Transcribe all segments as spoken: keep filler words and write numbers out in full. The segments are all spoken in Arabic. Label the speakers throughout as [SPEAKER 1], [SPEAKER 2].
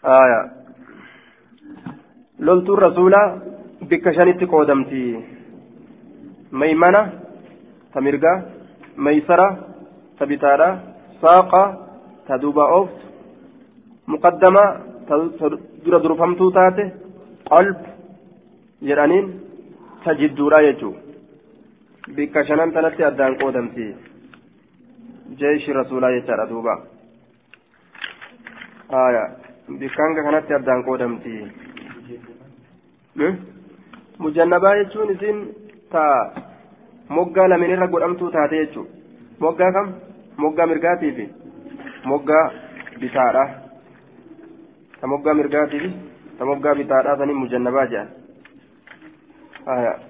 [SPEAKER 1] آية لولت الرسول بكشانت قودمتي ميمنة تمرقة ميسرة تبتارة ساقة تدوبا أوفت مقدمة تدور درفمتو تاته قلب جرانين تجد دورا يجو بكشانان تنتي أدان قودمتي جيش رسول الله يجار دوبا آية بكانك كانت أدان قودمتي mujannabaa jechuun isin ta moggaa lameen irra godhamtuu taate jechuun moggaa kam moggaa mirgaatii fi moggaa bitaadha ta moggaa mirgaatii fi ta moggaa bitaadha sanii mujannabaa jedhan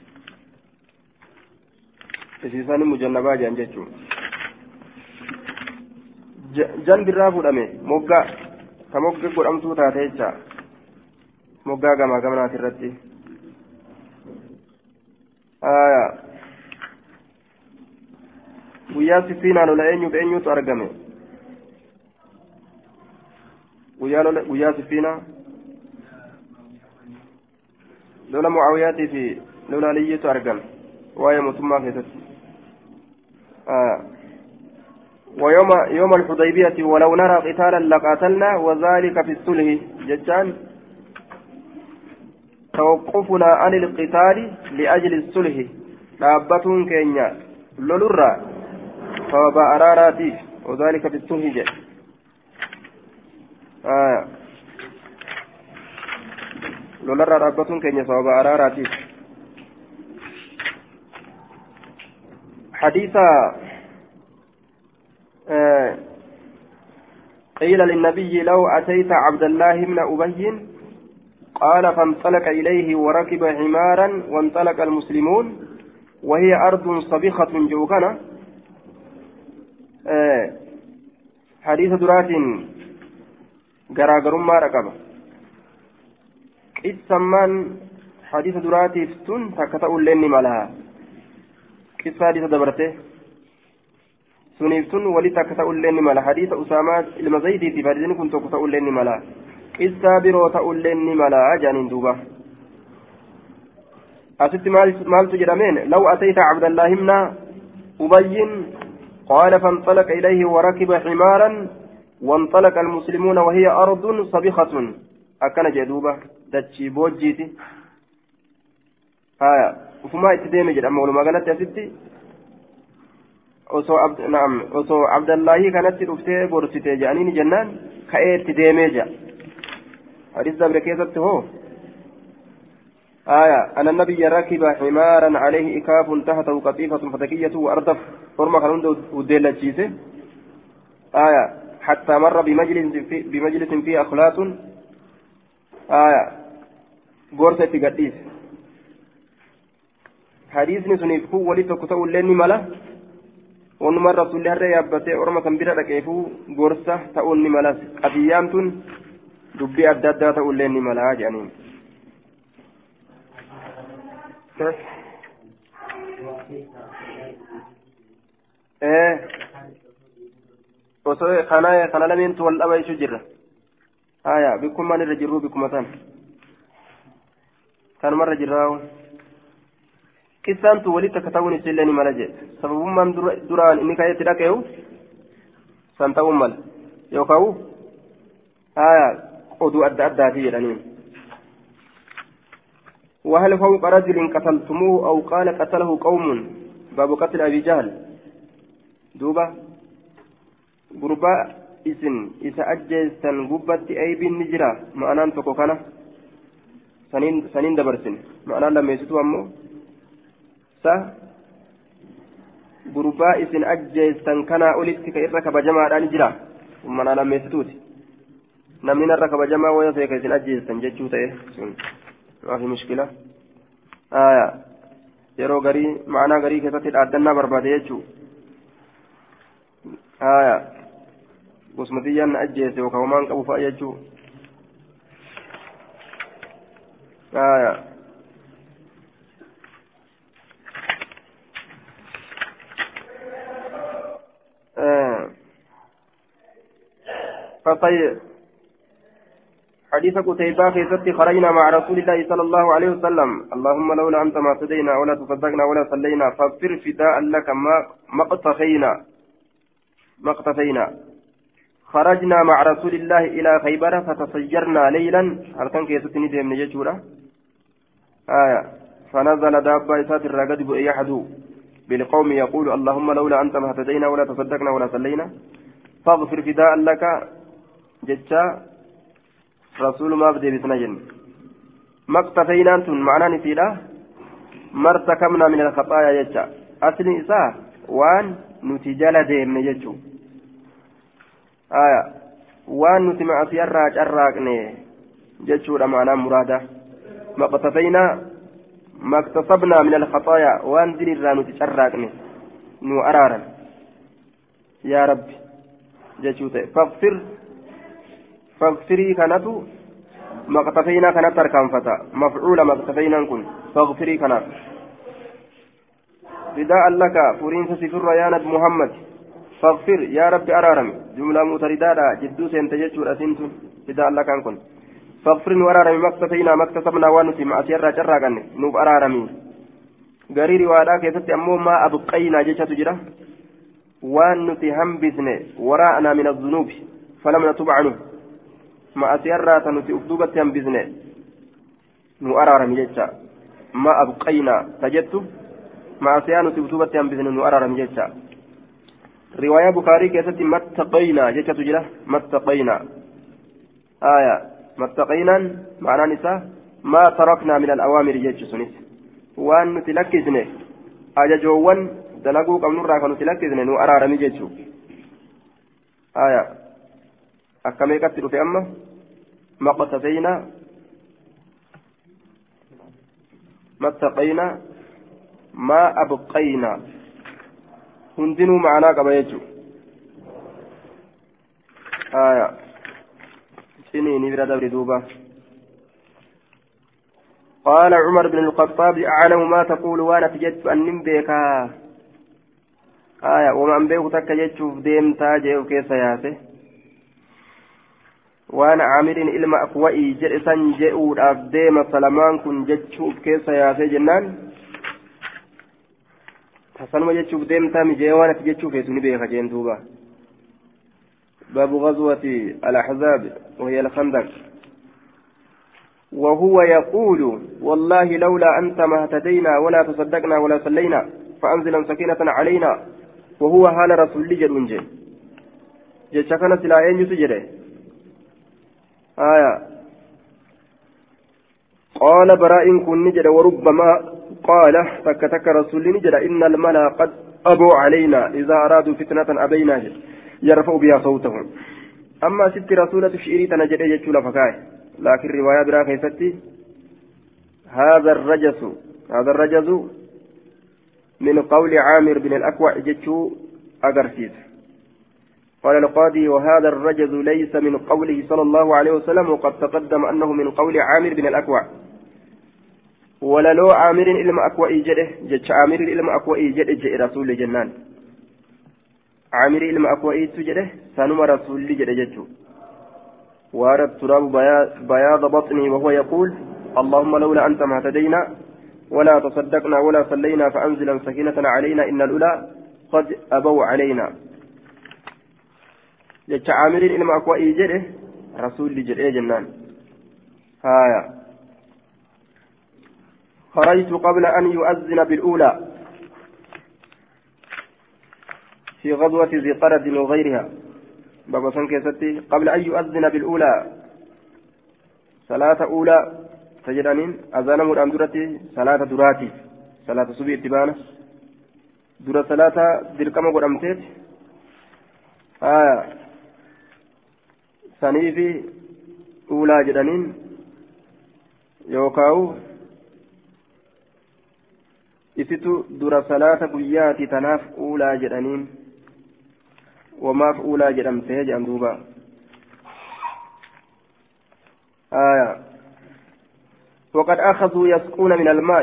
[SPEAKER 1] isiisanii mujannabaa jedhan jechuun jan birraa fuudhame moggaa ta moggaa godhamtuu taate jecha moggaa gamaa gamanaati irratti guyyaa siffiinaan lola eenyuuf eenyutu argame guyyaa siffiinaa lola mucaawiyaatii fi lola aliyyiitu argame waa'ee mootummaa keessatti ويوم يوم الحديبية ولو نرى قتالا لقاتلنا وذلك في الصلح جتان توقفنا عن القتال لأجل الصلح دابتون كينيا لولورا فوابا أراراتي وذلك في الصلح جاء آه. لولورا دابتون كينيا فوابا أراراتي حديثا آه. قيل للنبي لو أتيت عبد الله بن أبي قال فانطلق إليه وركب حمارا وانطلق المسلمون وهي أرض صبيخة جوكنا آه حديث درات غراغر ما ركب إتسمان حديث درات فتن تكتأ لين مالها قصة حديث دبرته سنيفتن ولي تكتأ لين مالها حديث أسامة المزيدي في فارزين كنت تكتأ لين مالها قصة برو تأولين ملا جانين دوبا أتت مال تجرمين لو أتيت عبد الله بن أبي قال فانطلق إليه وركب حمارا وانطلق المسلمون وهي أرض صبيخة أكن جدوبة تتشي بوجيتي آية وفما اتدامي جد أما ولما قالت يا ستي osoo naam osoo abdallahi kanatti dhuftee gorsitee jedhaniin jennaan ka'ee itti deemee jira حديث دبر كيست هو آية أن النبي ركب حمارا عليه إكاف تحته قطيفة فتكية وأردف فرما خلون وديل الجيسة آية حتى مر بمجلس في بمجلس فيه أخلاط آية غورسة قديس حديث نسني فو ولي تكتو لني ملا ونمر رسول الله ريابته أرمى سنبرا لكيفو غورسة تأوني ملا أبيامتون dubbii adda addaa ta'ullee ni malaa jedhaniin osoo kana kana lameentu wal dhaba isu jirra haya bikkummaan irra jirruu bikkuma san kanumarra jirraawu qissaantu walitti akka ta'uun isillee ni mala jedhe sababummaan duraan inni ka'eetti dhaqeewu san ta'uun mala yookaan haya oduu adda addaati jedhaniin وهل فوق رجل قتلتموه أو قال قتله قوم باب قتل أبي جهل دوبا غرباء إسن إذا أجلسن غبت أيب النجرة ما أنا أنتقو كان سنين سنين دبرسن ما أنا لم يسيتوا أمو سا غرباء إسن أجلسن كان أولدت كإرك بجماعة النجرة وما أنا لم يسيتوت نمنا الركب جماعة ويسيك إسن أجلسن جتشوت إيه ما في مشكلة آية yeroo garii ma'anaa garii keessatti dhaaddannaa barbaade jechuu aya gosmatiyyaan na ajjeese yookaan homaan qabu fa'a jechuu aya فطيب حديث قتيبة في ست خرجنا مع رسول الله صلى الله عليه وسلم اللهم لولا أنت ما اهتدينا ولا تصدقنا ولا صلينا فاغفر فداء لك ما ما اقتفينا ما اقتفينا خرجنا مع رسول الله إلى خيبر فتسيرنا ليلا هل كان كيستني ديم نجتورا آية فنزل دابة إسات الرقد يحدو بالقوم يقول اللهم لولا أنت ما اهتدينا ولا تصدقنا ولا صلينا فاغفر فداء لك جتشا رسول ما بدي بسنجن ما اقتفينا أنتم معنا نسيلا ما ارتكبنا من الخطايا جتشا أصل إساء وان نتجال ديم نجتشو آية وان نتمع سيراج الراقني جتشو معنا مرادة ما اقتفينا ما اكتسبنا من الخطايا وان دين الرانو تشرقني نو أرارا يا رب جتشو فاغفر فاغفري كانتو ما اقتفينا كانت تركان فتا مفعول ما اقتفينا نكون فاغفري كانت فداء لك فرين سفر يا نبي محمد فاغفر يا رب أرارم جملة متردادة جدو سينتجتشو رسنتو فداء لك أنكن فاغفر وأرارم ما اقتفينا ما اكتسبنا وانتي ما أسيرا جراغن نوب أرارمي غريري وادا كيست أمو ما أبقينا جيشة تجرى وانتي هم بسنة وراءنا من الذنوب فلم نتوب عنه ما أسيرا تنتي أفدوبة هم بسنة نو أرارمي جيشة ما أبقينا تجدت ما أسيرا نتي أفدوبة هم بسنة نو أرارمي جيشة رواية بخاري كيست ما اتقينا جيشة تجرى ما اتقينا آية متقينا معنى نساء ما تركنا من الأوامر جيتشسونيس وأن نتلكزني أججوان دلقوا كم نرى كانوا نتلكزني نو أرارمي جيتشو آية أكما يكتر في أمه ما قتفينا ما اتقينا ما أبقينا هندنوا معنا كما يجو آية سنين برا دبر دوبا قال عمر بن الخطاب أعلم ما تقول وأنا تجدت أن نمبيكا آية وما أنبيك تكجت ديم تاجي وكيس ياسه وأنا عامر إلما أقوئي جرسا جئود أفديم سلمان كن جتشوف كيس ياسه جنان حسنما جتشوف ديم تامي جيوانا تجتشوف يسوني بيكا جين دوبا باب غزوة الأحزاب وهي الخندق وهو يقول والله لولا أنت ما اهتدينا ولا تصدقنا ولا صلينا فأنزلا سكينة علينا وهو حال رسول جل جل كانت لا ينجو آية قال براء كن نجد وربما قال فكتك رسول نجد إن الملا قد أبوا علينا إذا أرادوا فتنة أبينا جل يرفع بها صوتهم أما ست رسولة شئري تنجد يجول فكاي لكن رواية برا كيفتي هذا الرجس هذا الرجس من قول عامر بن الأكوع جتشو أقرسيس قال القاضي وهذا الرجس ليس من قوله صلى الله عليه وسلم وقد تقدم أنه من قول عامر بن الأكوع ولا لو عامر إلما أكوع جده جتش عامر إلما أكوع جده جئ رسول جنان عامر إلما أكوئيت جده سانما رسول جده جده وارى التراب بياض بطني وهو يقول اللهم لولا أنت ما اهتدينا ولا تصدقنا ولا صلينا فأنزلا سكينة علينا إن الأولى قد أبوا علينا جد عامر إلما أكوئي جده رسول جده جنان هايا خرجت قبل أن يؤذن بالأولى في غزوة ذي قرد وغيرها بابا سنكيستي قبل أن يؤذن بالأولى صلاة أولى تجدانين أذان مرام درتي صلاة دراتي صلاة صبي اتبانا درة صلاة دركما قرمتيت آه سنيفي أولى جدانين يوكاو isitu dura salaata guyyaati tanaaf uulaa jedhaniin wamaaf uulaa jedhamtee jedhan duuba آية وقد أخذوا يسقون من الماء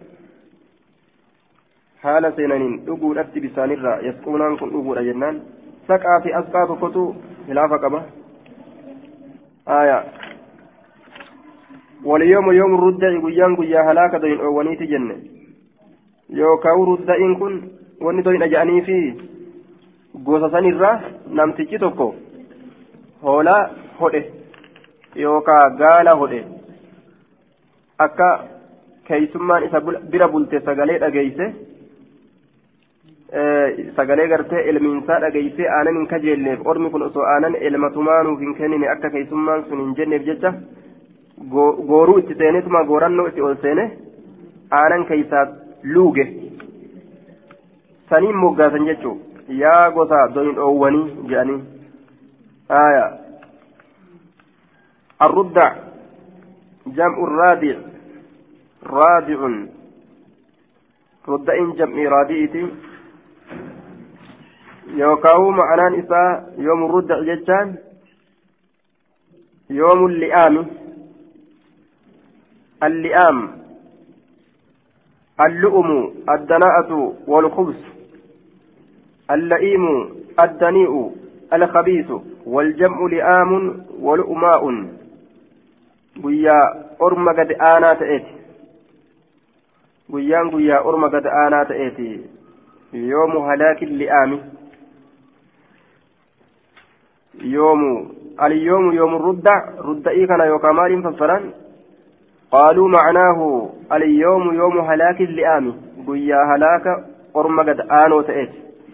[SPEAKER 1] حال سينانين أقول أتي بسانيرا يسقونان كن أقول أجنان سقى في أسقاط كتو خلافة قبا آية واليوم يوم الردع قيان قيا هلاك دوين أوانيت جنة يوكاو ردعين كن واني دوين أجاني في قوسسان الراه نمتجي توكو هولا هوده يوكا قالا هوده أكا كيسمان إسا بلا بلتي سغالي أجيسه sagalee gartee ilmiinsaa dhageessee aanan hin kajeelleef ormi kun osoo aanan ilmatumaanuuf hin kennine akka keessummaan sun hin jenneef jecha gooruu itti seenetuma goorannoo itti ol seene aanan keessaa luuge saniin moggaasan jechuun yaa gosa doyin dhoowwanii jedhanii aya arrudda jam'u raadi' raadi'un rudda'in jam'i raadi'iti يوكاو معنان إساء يوم الردع جتان يوم اللئام اللئام اللؤم الدناءة والخبث اللئيم الدنيء الخبيث والجمع لئام ولؤماء قيا أرم قد آنا تأتي قيان قيا أرم قد آنا تأتي يوم هلاك اللئام يوم اليوم يوم الردع ردئي كان يوكامال فسران قالوا معناه اليوم يوم هلاك اللئام قيا هلاك أرم قد آنو تأت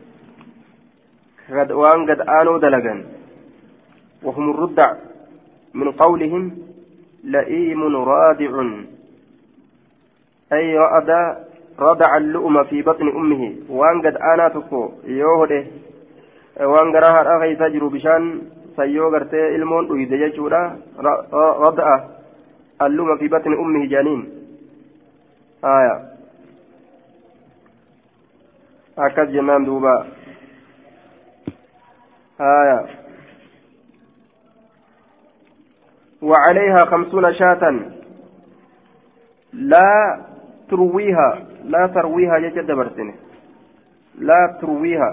[SPEAKER 1] قد وان قد آنو دلقا وهم الردع من قولهم لئيم رادع أي رأد رضع اللؤم في بطن أمه وان قد آنا تكو يوهده وان قراها الأغي تجر بشان سيو قرتي المون وإذا يجورا رضع اللؤم في بطن أمه جانين آية أكد جنان دوبا آية وعليها خمسون شاة لا ترويها لا ترويها جد برتنه لا ترويها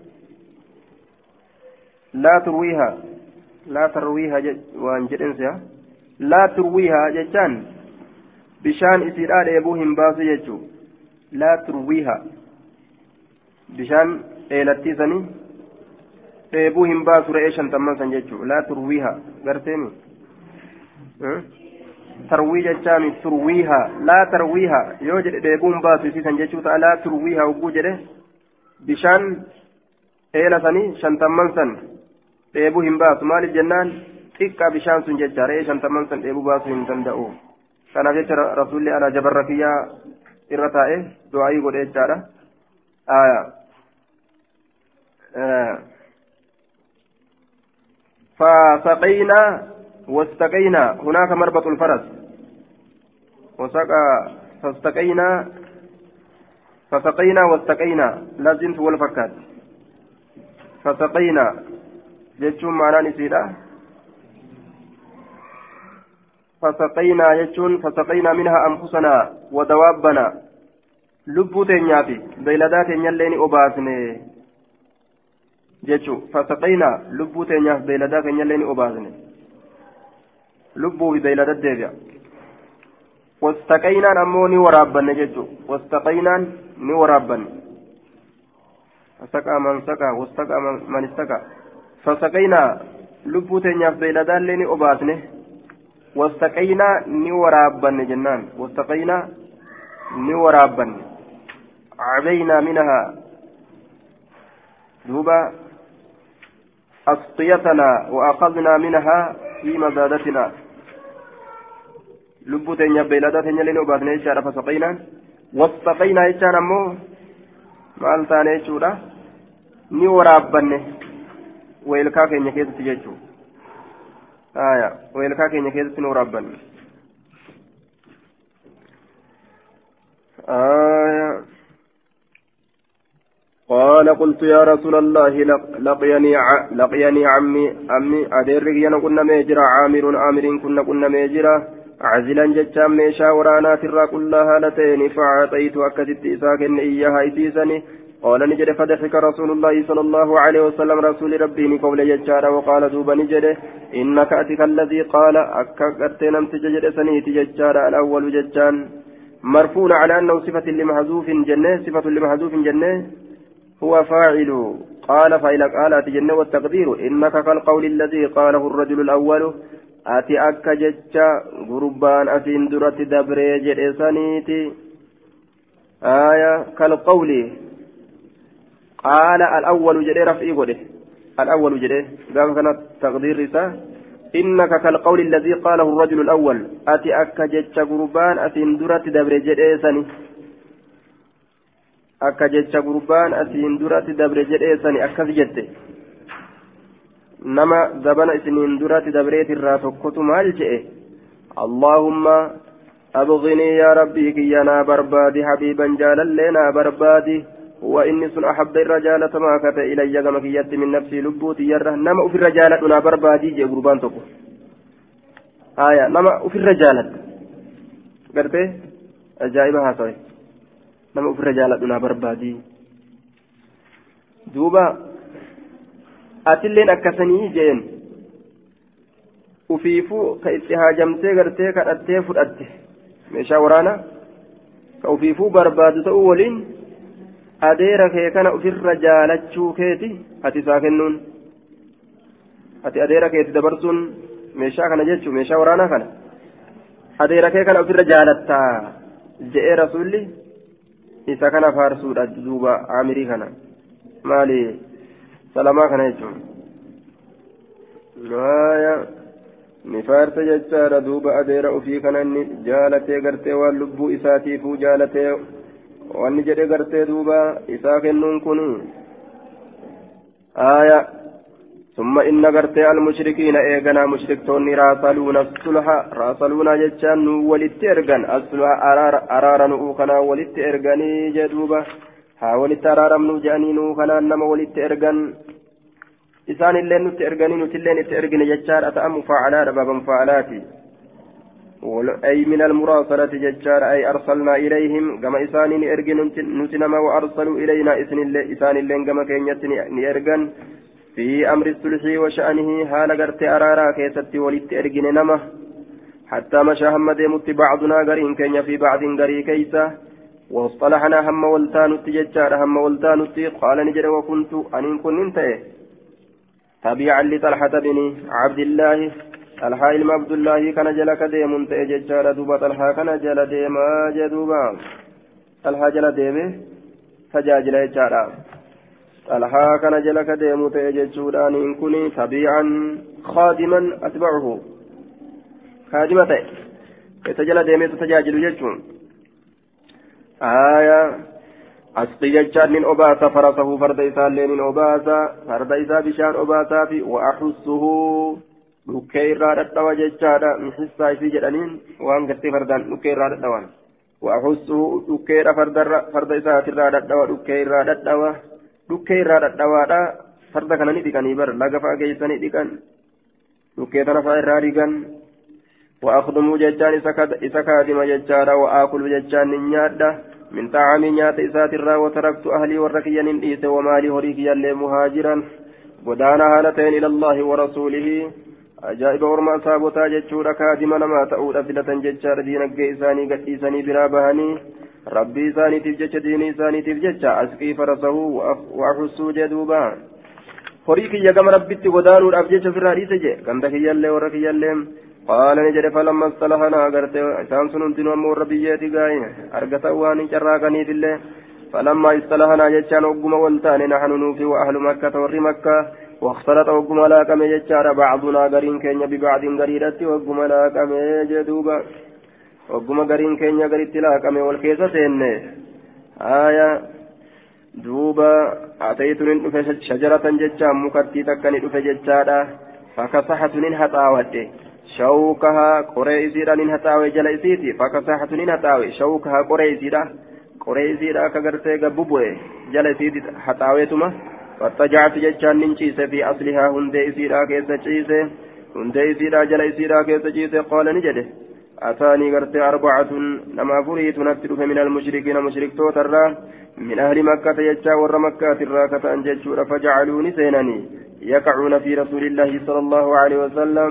[SPEAKER 1] لا ترويها لا ترويها وانجد انسها لا ترويها جتان بشان اسيراد ابوهم باس يجو لا ترويها بشان الاتيسني ابوهم باس رئيشن تمام سنجو لا ترويها غرتني أه؟ تروي جتامي ترويها لا ترويها يوجد ديبون باسو سيسان جتشوتا لا ترويها وجوجده بشان إيلا سني شنتمان سن ديبو هم باسو مال الجنان تكا بشان سن جتشاري شنتمان سن ديبو باسو هم تندعو كان جتش رسول الله على جبر رفيا إرتائه دعائي قد إجارة آية آه. فسقينا واستقينا هناك مربط الفرس وسقى فاستقينا فسقينا واستقينا لازم تقول فكات فسقينا جتشون معنا نسيدا فسقينا جتشون فسقينا منها أنفسنا ودوابنا لبو تنيافي بيلدات يلين أباسني جتشو فسقينا لبو تنياف بيلدات يلين أباسني لبو بيلاد الدبيا واستقينا أموني ورابن جدو واستقينا ني ورابن فسقى من سقى واستقى من استقى فسقينا لبو تنياف بيلادان ليني أباتنه واستقينا ني ورابن جنان واستقينا ني ورابن عبينا منها دوبا أسقيتنا وأخذنا منها في مزادتنا lubbuu teenya beeyladaa teenya illee obaasne jechaadha fasaqaynaan wasaqaynaa jechaan ammoo maal taane jechuudha ni waraabbanne weelkaa keenya keessatti jechuu aya weelkaa keenya keessatti ni waraabbanne aya قال قلت يا رسول الله لقيني لقيني عمي عمي أدرك ينا كنا ميجرا عامر عامر كنا كنا ميجرا عزلا جتام ميشا ورانا ترى كلها لتين فأعطيت أكدت إساك إياها إتيسني قال نجد فضحك رسول الله صلى الله عليه وسلم رسول ربي قول ججارا وقال دوبا نجد إنك أتك الذي قال أكاكت نمت ججد سنيت ججارا الأول ججان مرفون على أنه صفة لمحذوف جنة صفة لمحذوف جنة هو فاعل قال فإلك آلات جنة والتقدير إنك كالقول الذي قاله الرجل الأول أتي أكا ججا غربان أسين درت دبري جد سنيتي آية كالقول قال الأول جدي رفعي قده الأول جدي قال كانت تقدير رسالة إنك كالقول الذي قاله الرجل الأول أتي أكا جتش قربان أتين درات دبر جديساني أكا جتش قربان أتين درات دبر جديساني أكا جدي نما زبنا إسنين درات دبريت الراتوكوت مالجئ اللهم أبغني يا ربي كينا بربادي حبيبا جالا لنا بربادي وإني سن أحب الرجال ما كت إلي كما كيت من نفسي لبوتي يره نما في الرجال دون بربادي جي قربان تقو آية نما في الرجال قرتي أجائبها صحيح نما في الرجال دون بربادي دوبا أتلين أكسني جين وفيفو كإستهاجمتي قرتي كأتي فرأتي ميشا ورانا كوفيفو بربادو تأولين adeera kee kana ofirra jaalachuu keeti ati isaa kennuun ati adeera keeti dabarsuun meeshaa kana jechuun meeshaa waraanaa kana adeera kee kana ofirra jaalattaa je'ee rasuulli isa kana faarsuudha duuba aamirii kana maali salamaa kana jechuun maaya ni faarsa jechaadha duuba adeera ofii kana inni jaalatee gartee waan lubbuu isaatiifuu jaalatee wanni jedhe gartee duuba isaa kennuun kun aaya ثم إن غرتي المشركين إيغنا مشركتون راسلون الصلح راسلون جتشان ولت إرغن الصلح أرار أرار نوخنا ولت إرغني جدوبا ها ولت أرار منو جاني نوخنا نما ولت إرغن إسان اللين نت إرغني نت اللين نت إرغني جتشان أتأم فعلات بابا فعلاتي أي من المراسلة ججار أي أرسلنا إليهم كما إسان إرغن نتنما وأرسلوا إلينا إسن الله إسان اللين كما كينيت نيرغن في أمر الصلح وشأنه حال غرت أرارا كيست ولت إرغن نما حتى مشى هم ديمت بعضنا غرين كينيا في بعض غري كيسا واصطلحنا هم ولتانت ججار هم ولتانت قال نجر وكنت أن كن انتهي تبيعا لطلحة بن عبد الله طلحة إلما عبد الله كان جلك ديم تأججار دوبا طلحة كان جل ديما جدوبا طلحة جل ديمه فجاجل جارا طلحة كان جلك ديم تأججار إن كني تبيعا خادما أتبعه خادمة يتجل ديمه تتجاجل ججون آية أسقي ججار من أباسا فرسه فرد إسان لين أباسا فرد إسا بشان أباسا في وأحسه dhukkee irraa dhadhawa jechaadha misissaa isii jedhaniin waan gartee fardaan dhukkee irraa dhadhawan waaxussuu dhukkeedha farda isaatirraa dhadhawa dhukkee irraa dhadhawa dhukkee irraa dhadhawaadha farda kana ni dhiqanii bar laga fa'a geessanii dhiqan dhukkee tana fa'a irraa dhiqan wa'akhdumuu jechaan isa kaadima jechaadha wa'aakulu jechaan ni nyaadha min xaacamii nyaata isaatirraa wataraktu ahlii warra kiyyanin dhiise wamaalii horii kiyyallee muhaajiran godaana haala ta'een ilallaahi warasuulihi أجائب ورما سابوتا جتشورا كادما نما تأود أفلة جتشار دينك إساني قد إساني برابهاني ربي إساني تفجتش ديني إساني تفجتش أسقي فرسه وأحسو جدوبا فريقي يقام ربي تقدانو الأفجتش في الرئيس جي كنتك يالي ورك يالي قال نجد فلما اصطلحنا قرت إسان سننتن ومور ربياتي قاين أرقت أواني جراكني في الله فلما اصطلحنا جتشان وقم والتاني نحن نوفي وأهل مكة ور مكة واختلط وقم لاكم يجار بعضنا قرين كينيا ببعض قريرت وقم لاكم جدوبا وقم قرين كينيا قريت لاكم والكيسة آية دوبا أتيت من شجرة ججا مكتي تكني فججارا فكسحت منها طاوت شوكها قريزيرا منها طاوي جلسيتي فكسحت منها طاوي شوكها قريزيرا قريزيرا كغرتي قبوبوي جلسيتي حطاويتما فاتجعت ججان ننشيس في أصلها هندي إسيرا كيس جيسي هندي إسيرا جل إسيرا كيس جيسي قال نجده أتاني قرت أربعة لما فريت نتلف من المشركين مشرك توتر من أهل مكة يجا ور مكة الراكة أنججور فجعلوني سينني يقعون في رسول الله صلى الله عليه وسلم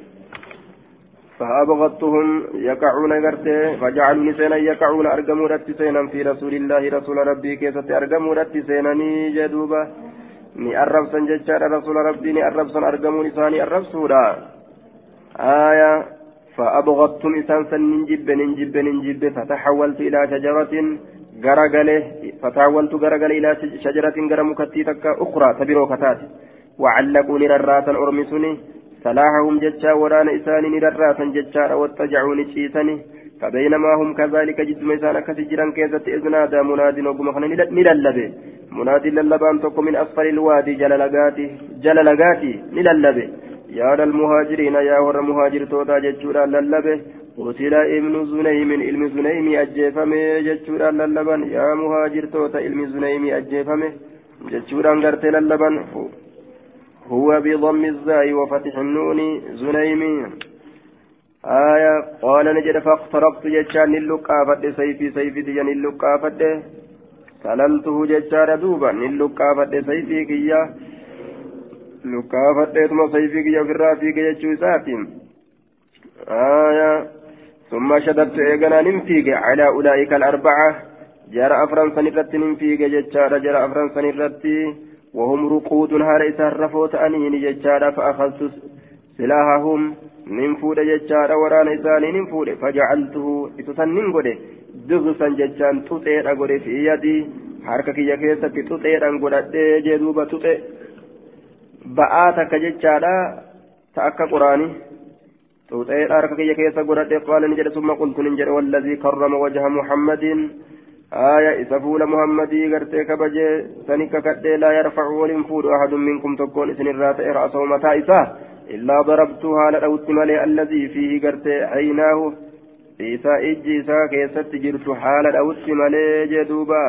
[SPEAKER 1] فأبغضتهم يقعون قرت فجعلوني سينا يقعون أرقموا رت سينا في رسول الله رسول ربي كيسة أرقموا رت سينني جدوبة ni arrabsan jechaadha rasuula rabbii ni arrabsan argamuun isaanii arrabsuudha aya فأبغضتم إسان سن جب نجب نجب فتحولت إلى شجرة غرغله فتحولت غرغل إلى شجرة غرمكتيتك أخرى تبرو كتات وعلقوني رراتا أرمسني سلاحهم ججا وران إساني رراتا ججا واتجعوني شيسني فبينما هم كذلك جسم إسانا كسجرا كيزة إذ نادى مناد وقمخنا نللبي منادي للبان تقو من أسفل الوادي جللقاتي جللقاتي نللبي يا المهاجرين يا ور مهاجر توتا ججورا للبه قتل ابن زنيم علم زنيم أجيفمه ججورا للبن يا مهاجر توتا علم زنيم أجيفمه ججورا قرت للبن هو بضم الزاي وفتح النون زنيم آية قال نجد فاقتربت ججان اللقافة سيفي سيفي تجان اللقافة سللته ججار دوبا اللقافة سيفي كيا لقافة سيفي كيا في الرافي كيا جوزاتهم آية ثم شددت إيقنا ننفيق على أولئك الأربعة جرى أفران سنرت ننفيق ججار جرى أفران سنرت وهم رقود هار إسهرفوت أنين ججار فأخذت سلاحهم ننفود ججار وران إساني ننفود فجعلته إتسنن قده دغسا ججان تطير أقول في يدي حركة كي كيسة تطير أنقل جدوبة تطير بآتك ججارا تأكا قراني تطير حركة كي كيسة قرأت قال نجد ثم قلت ننجد والذي كرم وجه محمد آية إسفول محمدي قرتك بجي سنك كده لا يرفع ولنفود أحد منكم تكون إسن الرات رأسه متائسة إلا ضربتها لأوت ملي الذي فيه قرتي عيناه إيسا إجيسا كيست جرت حال الأوت ملي جدوبا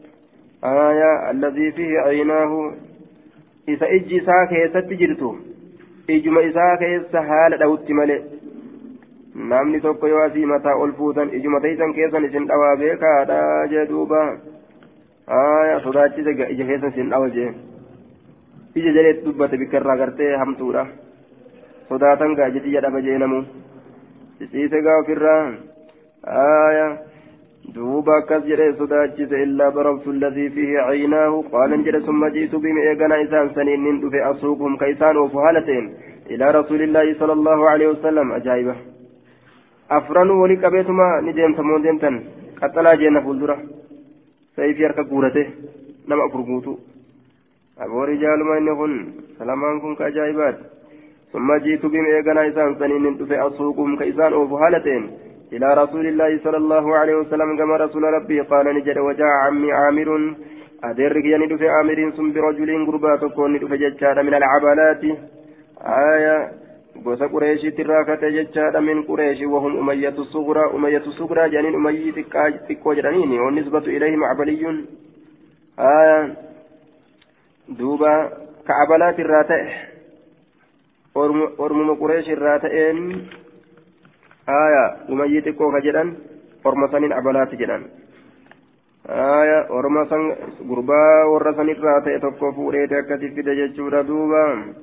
[SPEAKER 1] آية الذي فيه عيناه إيسا إجيسا كيست جرت إجما إيسا كيست حال الأوت ملي namni tokko yoo asii mataa ol fuutan ijuma teessan keessan isin dhawaa beekaadha jee duuba aya sodaachise ija keessan isin dhawa jee ija jaleetti dubbate bikkarraa gartee hamtuudha sodaatan gaa ija dhaba jee namu ciciise gaa ofirraa aya duuba akkas jedhe sodaachise illaa darabtu alladii fiihi caynaahu qaalan jedhe summa jiitu bima eegana isaan saniin nin dhufe asuuqhum ka isaan oofu haala ta'en ilaa rasuulillaahi sala allahu alaihi wasalam ajaa'iba afranuu walii qabeetuma ni deemtamoo deemtan qaxxalaa jeenna fuuldura sayfii harka guurate nama afur guutu aboori jaaluma inni kun salamaan kun ka ajaa'ibaati summa jiitu bima eeganaa isaan saniin dhufe asuuqum ka isaan oofu haala ta'en ilaa rasuulillaahi sala allahu alaihi wasalam gama rasuula rabbii qaala ni jedhe wajaa cammi caamirun adeerri kiyya ni dhufe aamiriin sun birajulin gurbaa tokkoon ni dhufe jechaadha min alcabalaati aya gosa qureeshiitti irraa kate jechaadha min qureeshi wahum umayyatu suguraa umayyatu suguraa jedhaniin umayyii xiqqoo jedhaniini wannisbatu ilayhim cabaliyyun aya duuba ka abalaati irraa ta'e ormuma qureeshi irraa ta'een aya umayyii xiqqoo ka jedhan orma saniin abalaati jedhan aya orma san gurbaa warra san irraa ta'e tokko fuudheete akkasi fide jechuudha duuba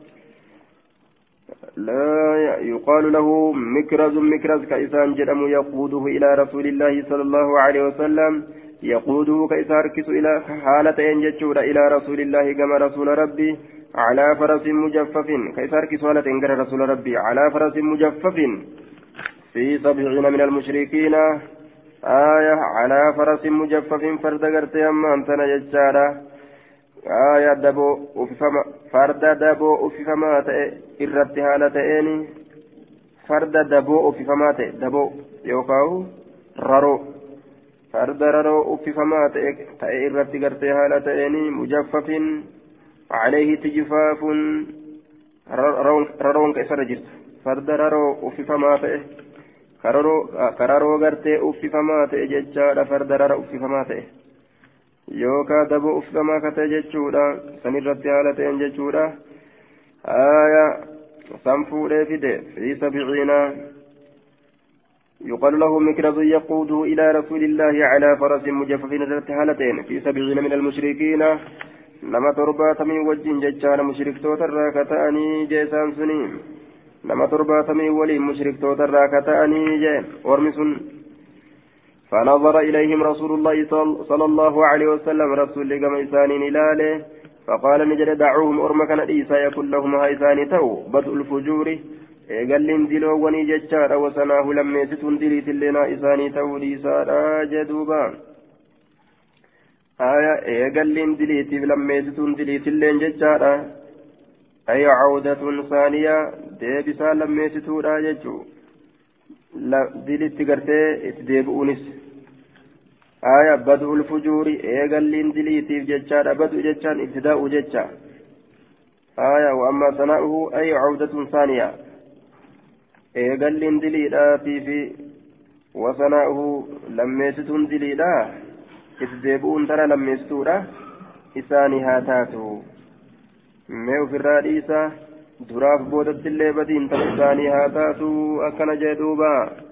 [SPEAKER 1] لا يقال له مكرز مكرز كإسان جرم يقوده إلى رسول الله صلى الله عليه وسلم يقوده كإساركس إلى حالة ينجتشور إلى رسول الله كما رسول ربي على فرس مجفف كإساركس حالة ينجر رسول ربي على فرس مجفف في سبعين من المشركين آية على فرس مجفف فرد قرت يما أنتنا جتشارا آية دبو أففما فرد دبو أففما irratti haala ta'een farda daboo uffifamaa ta'e daboo yookaan raroo farda raroo uffifamaa ta'e irratti gartee haala ta'een mujaffafin alayhi tijfaafun raroon ka isarra jirtu farda raroo uffifamaa ta'e kararoo gartee uffifamaa ta'e jechaadha farda rara uffifamaa ta'e yookaan daboo uffifamaa ka ta'e jechuudha sanirratti haala ta'een jechuudha. آية سنفور فيده في سبعين يقال له مكرز يقوده إلى رسول الله على فرس مجفف ذات هالتين في سبعين من المشركين نما تربات من وجه ججان مشرك توتر راكتاني جيسان سنين نما تربات من ولي مشرك توتر راكتاني جين ورمسن فنظر إليهم رسول الله صلى الله عليه وسلم رسول لقم إسانين إلاله فقال نجد دعوهم أرمك نديسا يكون لهم هايسان تو بدء الفجور قال دلو وني ججار وسناه لم يستن دليت لنا إساني تو ديسا جدوبا آية قال دليت لم يستن دليت لنا ججار أي عودة ثانية ديبسا لم يستن راججو دليت قرتي اتديبؤونس آية بدء الفجور قال دليت ججار بدء ججان ابتداء ججار آية وأما ثناؤه أي عودة ثانية eegalliin diliidhaatii fi wasanaa'uhu lammeessituun diliidha itti deebi'uun tara lammeessituudha isaanii haa taatu mee ofirraa dhiisa duraaf boodattillee badiin ta'u isaanii haa taatu akkana jee duuba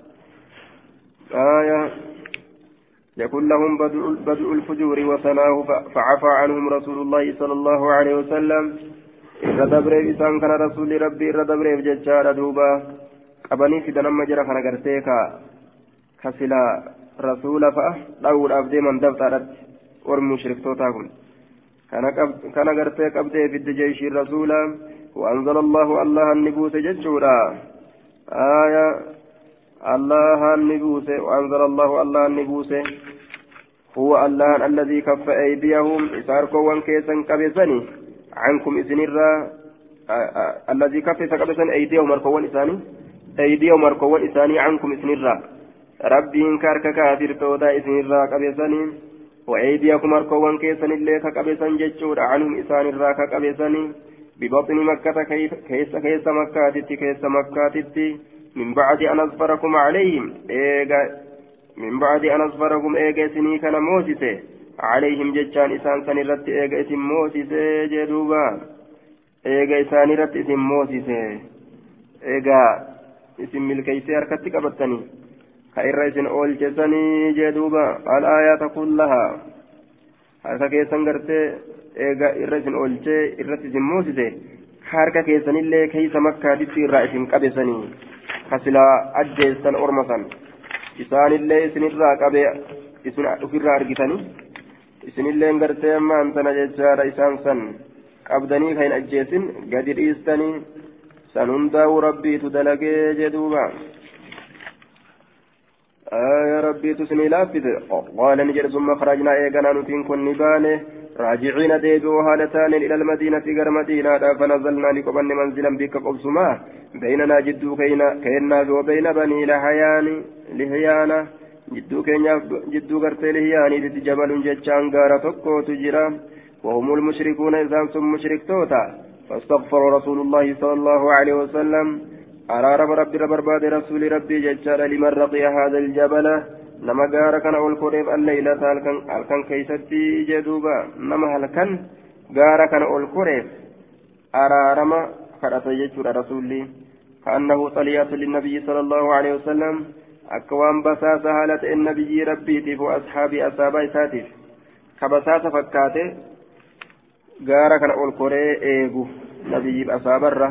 [SPEAKER 1] آية يكون لهم بدء الفجور وثناه فعفى عنهم رسول الله صلى الله عليه وسلم إذا دبريف إسان كان رسول ربي إذا دبريف ججار دوبا qabanii fidan amma jira kana gartee ka ka sila rasuula fa'a dhawuudhaaf deeman dabxaadhatti ormi mushriktootaa kun kana gartee qabdee fidde jeeshii rasuula وأنزل الله الله النبوس ججودا آية الله النبوس وأنزل الله الله النبوس هو الله الذي كف أيديهم إساركم وانكيسا كبسني عنكم إسنرا الذي كف كبسن أيديهم مركوان إساني أيديهم مركوان إساني عنكم إسنرا ربي إنكار كافر تودا إسنرا كبسني وأيديكم مركوان كيسن اللي كبسن ججودا عنهم إسانرا كبسني ببطن مكة كيس كيس كيس مكة كيس مكة من بعد أن أصبركم عليهم إيجا من بعد أن أصبركم إيجا سني كان موسسة عليهم جتان إسان سنرت إيجا اسم موسسة جدوبا إيجا سنرت اسم موسسة إيجا اسم ملكيسة أركتك أبتني كإرئيس أول جسني جدوبا الآيات كلها هذا كيسان قرتي eega irra isin oolchee irratti isin moosise harka keessanillee keessa makkaatitti irraa isin qabesanii kasilaa ajjeessan ormasan isaanillee isinirraa qabe isin ofirraa argitanii isinillee gartee ammaan tana jechaadha isaan san qabdanii kan hin ajjeesin gadi dhiistanii san hundaa'u rabbiitu dalagee jedhuuba يا ربي تسني لافذ قال نجر ثم خرجنا إيقنا نتين كن نبانه راجعين ديبوا هالتان إلى المدينة غير مدينة فنزلنا لكم منزلا بك قبسما بيننا جدو كينا كينا وبين بني لحيان لحيانا جدو كينا جدو قرتي لحياني جبل ججان غارة تكو تجرا وهم المشركون إذا ثم مشرك توتا فاستغفر رسول الله صلى الله عليه وسلم أرارب ربي ربرباد رسول ربي ججال لمن رقي هذا الجبل نما غارا كان اول كوريب الليله هلكن هلكن كيستي جدوبا نما هلكن غارا كان اول كوريب ارارما خرط يجور رسولي كانه صليات للنبي صلى الله عليه وسلم اكوان بساس حالة النبي ربي تيف اصحابي اصحابي ساتف كبساس فكاته غارا كان اول كوريب ايغو نبي اصحاب الره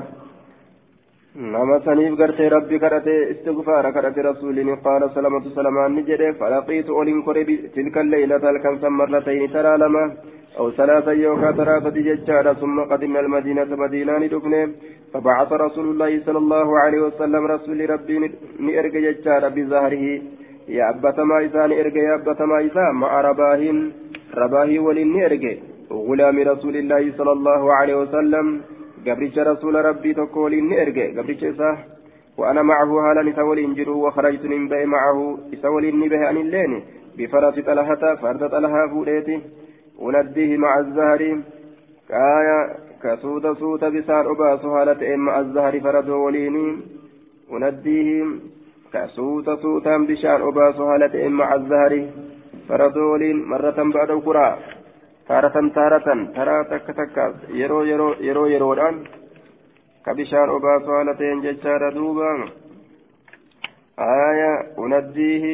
[SPEAKER 1] نما سنيف قرتي ربي كرتي استغفار كرتي رسولي قال سلامة سلامان نجري فلقيت أولين قريب تلك الليلة الكمس مرتين ترى لما أو ثلاثة يوكا ترى فتججار ثم قدم المدينة مدينة دفنه فبعث رسول الله صلى الله عليه وسلم رسول ربي نئرق ججار بظهره يا أبا تمايسا نئرق يا أبا تمايسا مع رباهن رباهي ولن نئرق غلام رسول الله صلى الله عليه وسلم قبرج رسول ربي تقول إني أرجع قبرج إساه وأنا معه هالا نسول إنجره وخرجت من بي معه يسول إني به عن اللين بفرس طلحة فرد طلحة فوليتي ونديه مع الزهر كايا كسود سود بسار أباس هالة مع الزهر فرد وليني ونديه كسود سود بشار أباس هالة مع الزهر فرد ولين مرة بعد القرى تارة تارة ترى تك تك يرو يرو يرو يرودان كبشار أبا صالتين ججار دوبا آية أنديه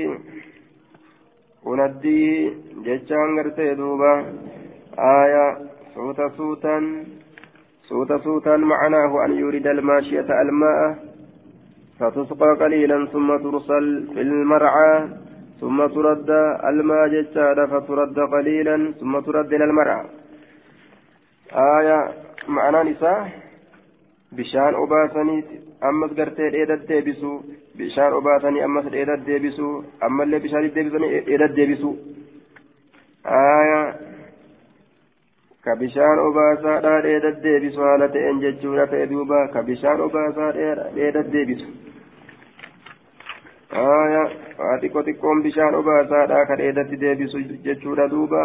[SPEAKER 1] أنديه جتشان غرتي دوبا آية صوت صوتا صوت صوتا معناه أن يريد الماشية الماء فتسقى قليلا ثم ترسل في المرعى ثم ترد الماء جتشان فترد قليلا ثم ترد إلى المرعى آية معنى نساء بشان أباسني أمس قرتي إيدت ديبسو بشان أباسني أمس إيدت ديبسو أما اللي بشان ديبسني إيدت ديبسو آية كبشان أباسا إيدت ديبسو هالة إنججورة إدوبا كبشان أباسا إيدت ديبسو آية فاتيكو تكون بشان أباسا كان إيدت ديبسو ججورة دوبا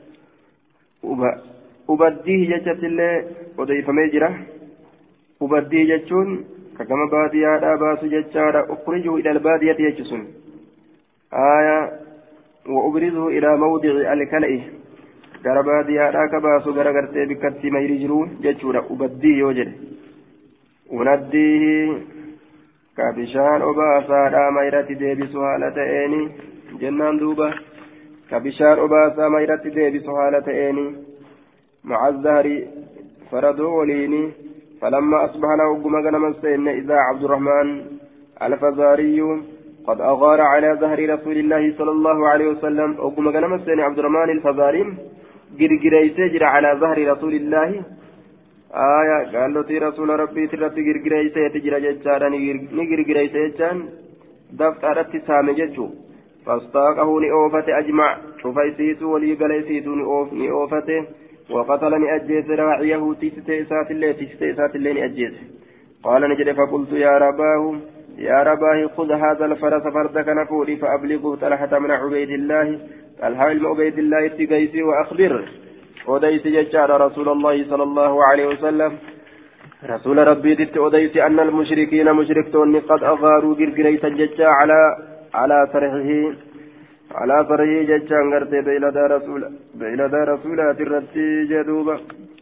[SPEAKER 1] أبا أبديه ججت اللي وضيف ميجرة أبديه جتشون كما بادية باسو جتشارا أخرجه إلى البادية يجسون آية وأبرزه إلى موضع الكلئ gara baadiyyaadhaa ka baasu gara gartee bikkatti mayri jiru jechuudha ubaddii yoo jedhe unaddiihi ka bishaan obaasaadhaa mayratti deebisu haala ta'eeni jennaan duuba ka bishaan obaasaa mayratti deebisu haala ta'eeni maca zahri faradoo waliini فلما أصبحنا وقم غنم السين إذا عبد الرحمن الفزاري قد أغار على ظهر رسول الله صلى الله عليه وسلم وقم غنم السين عبد الرحمن الفزاري غرغريسه جرى على ظهر رسول الله آية قال له رسول ربي تربي غرغريسه تجرى جچارا ني غرغريسه جان دفترت سامي جچو فاستاقه نئوفة أجمع شفايسيت ولي قليسيت نئوفة وقتلني أجيس راعيه تيستيسات الليل تيستيسات الليل أجيس قال نجد فقلت يا رباه يا رباه خذ هذا الفرس فردك نفوري فأبلغه طلحة من عبيد الله طلحة من عبيد الله اتقيسي وأخبر وديس ججار رسول الله صلى الله عليه وسلم رسول ربي دت وديس أن المشركين مشركتون قد أغاروا قرقريسا ججا على على سرحه على فريه ججان غرتي بيلدا رسول بيلدا رسولات الرتي جدوبا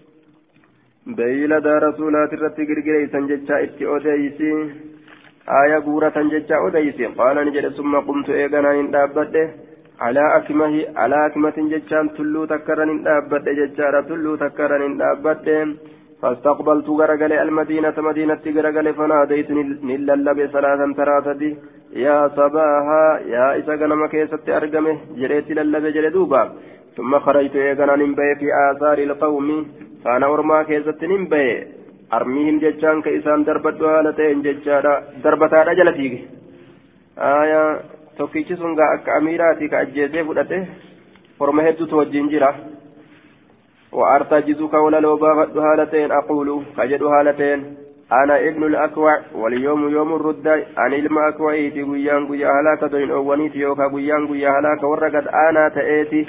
[SPEAKER 1] بيلدا رسولات الرتي غرغريسن ججا اتي اوديسي آية غورة ججا اوديسي قال نجد ثم قمت ايغانا ان دابته على اكمه على اكمة ججان تلو تكرن ان دابته ججارة تلو تكرن ان دابته فاستقبلت غرغل المدينة مدينة غرغل فناديت نللب ثلاثا ثلاثة يا صباها يا إذا كان كيست أرقمه جريت للب جلدوبا ثم خرجت إيقنا ننبي في آثار القوم فأنا أرما كيست ننبي أرميهم ججان كإسان دربتها لتين ججانا دربتا رجلتيك آية توكيش سنغا أك أميراتي كأجيزي فلته فرمهدو توجين جرا وأرتجز قولا لو باغتها لتين أقول كجدها لتين أنا ابن الأكوع واليوم يوم الرد أنا ilma أكوعيتي قيان قيا هلاك دوين أوانيتي يوكا قيان قيا هلاك ورقت أنا تأتي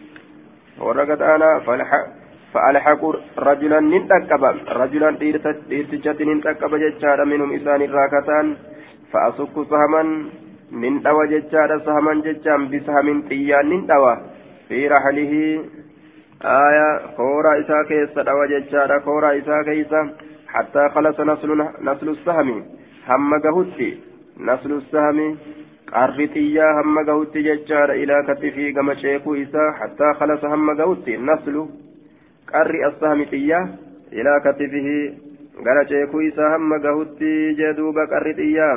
[SPEAKER 1] ورقت أنا فألحق رجلا ننتكب رجلا إرتجت ننتكب ججارا منهم إسان الراكتان فأسك سهما من دوا ججارا سهما ججام بسهم طيان ننتوا في رحله آية كورا إسا كيسا دوا ججارا كورا إسا كيسا حتى خلص نسل نسل السهم هم جهوتي نسل السهم قرتيا هم جهوتي ججار إلى كتفي كما شيخو إسا حتى خلص هم جهوتي نسل قر السهم تيا إلى كتفه قال شيخو إسا هم جهوتي جدوب قرتيا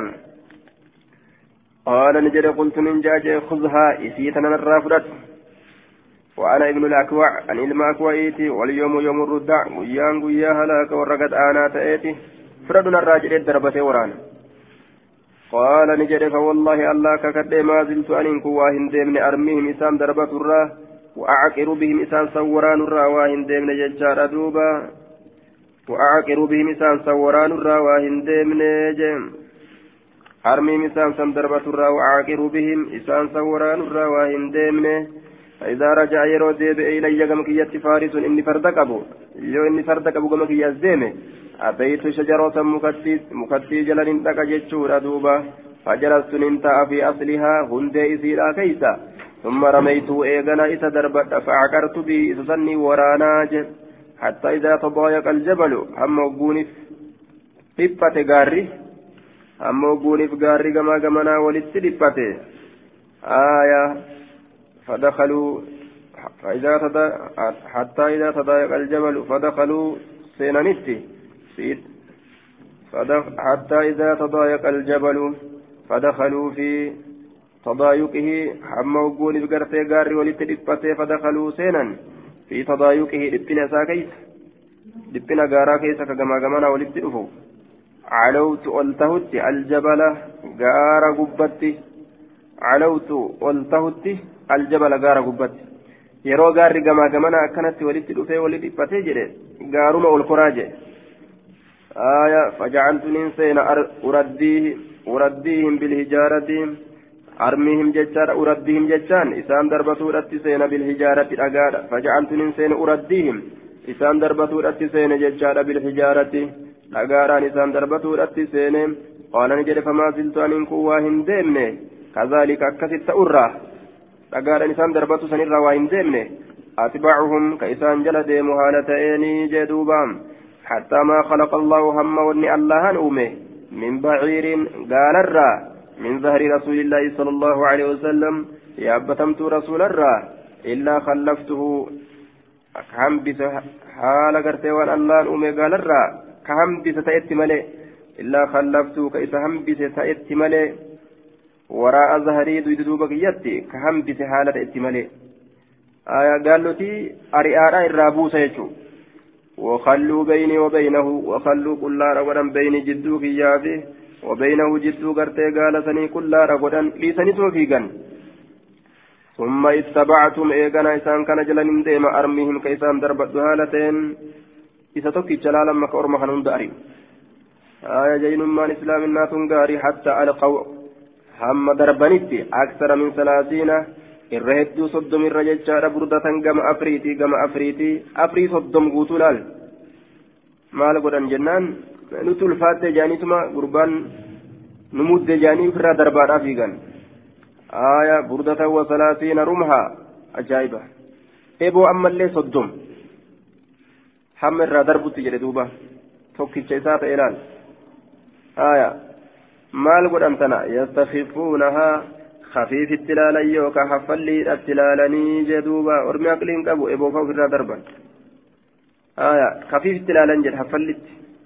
[SPEAKER 1] قال نجد قلت من جاج خذها إسيتنا الرافدة وأنا ابن الأكوع أن إلما أكوعيتي واليوم يوم الردع ويان قيا هلاك ورقت آنا تأتي فردنا الراجل الدربة ورانا قال نجد فوالله الله ككد ما زلت أن كواهن ديمن أرميهم إسام دربة الراه وأعقر بهم إسان سوران الراه واهن ديمن ججار دوبا وأعقر بهم إسان سوران الراه واهن ديمن جم أرميهم إسان سم دربة الراه وأعقر بهم إسان سوران الراه واهن ديمن فإذا رجع يرو ديب إلي كما كي فارس إني فردك أبو يو إني فردك أبو كما كي يزديمه أتيت شجرة مكتي مكتي جلن انتك جتشور دوبا فجلست ننتأ في أصلها هندي إسيرا كيسا ثم رميت إيغنا إسا دربت فعكرت بي إسسني وراناج حتى إذا تضايق الجبل هم وقوني طبة غاري أما وقوني في قاري كما كمنا ولتلبته آية فدخلوا فإذا تدا حتى إذا تضايق الجبل فدخلوا سينانتي حتى إذا تضايق الجبل فدخلوا في تضايقه حما وقوني في قرتي قاري ولتلبته فدخلوا سينا في تضايقه لبنا ساكيس لبنا قارا كيسا كما كمنا ولتلفوا علوت ألتهت الجبل قارا قبتي علوت ألتهت الجبل قارا قبتي yeroo gaarri gamaa gamana akkanatti walitti dhufee walitti dhiphatee jedhe gaaruma ol koraa jedhe aya fajacaltu nin seena uraddiihim bilhijaarati armiihim jechaadha uraddiihim jechaan isaan darbatuudhatti seena bilhijaarati dhagaadha fajacaltu nin seena uraddiihim isaan darbatuudhatti seene jechaadha bilhijaarati dhagaadhaan isaan darbatuudhatti seene qaala ni jedhe famaa ziltu anin kun waa hin deemne kazaalika akkasitti ta'urraa dhagaadhaan isaan darbatu sanirraa waa hin deemne atbacuhum ka isaan jala deemu haala ta'eenii jee duuba حتى ما خلق الله هم وني الله أمه من بعير قال الرا من ظهر رسول الله صلى الله عليه وسلم يا أبتمت رسول الرا إلا خلفته كهم بس حال قرتي وان الله أمه قال الرا كهم بس تأتي ملي إلا خلفته كإذا هم بس تأتي ملي وراء ظهري دوبك يتي كهم بس حالة تأتي ملي آية قالوا تي أريارا الرابوس يجو وخلوا بيني وبينه وخلوا كل رغدا بيني جدو كيافي وبينه جدو قرتي قال سني كل رغدا لي سني توفيقا ثم اتبعتم ايقنا إسان كان جلن ديما أرميهم كيسان دربت هالتين إذا توكي جلالا مكا أرمخن داري آية جين من إسلام الناس غاري حتى ألقوا هم دربنتي أكثر من ثلاثين irra soddom irra jechaadha burdatan gama afriitii gama afriitii afrii soddom guutuu laal maal godhan jennaan nuti ulfaatte jaaniituma gurbaan nu mudde jaanii ofirraa darbaadhaa fiigan aya burdatan wa salaasiina rumha ajaa'iba eboo ammallee soddom hamma irraa darbutti jedhe duuba tokkicha isaa ta'e laal aya maal godhan tana yastakhiffuunahaa خفيف التلالا يوكا حفلي التلالاني جدوبا ورمي أقلين قبو إبو فوق الرا دربا آية خفيف التلالا جد حفلت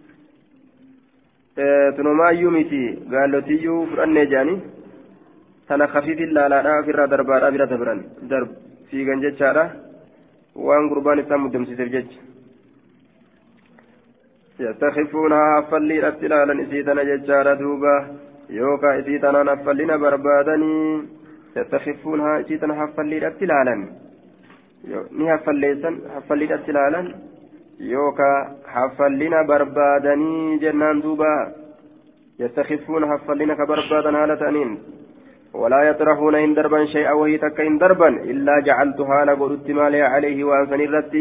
[SPEAKER 1] اه تنما يوميتي قالوا تيجو فرأني جاني تنا خفيف اللالا في الرا دربا رابرا دبران درب في غنجة شارع وان قربان التام دمسي سرجج يستخفونها حفلي التلالا نسيتنا ججارة دوبا يوكا إسيتنا نفلنا بربادني يستخفونها إسيتنا حفلي التلالا ni haffalleessan haffalliidha ilaalan yookaa haffallina barbaadanii jennaan duuba yastakhiffuuna haffallina ka barbaadan haala ta'aniin ولا يطرحون إن دربا شيئا وهي تك إن دربا إلا جعلتها لقلت مالي عليه وأنسن الرتي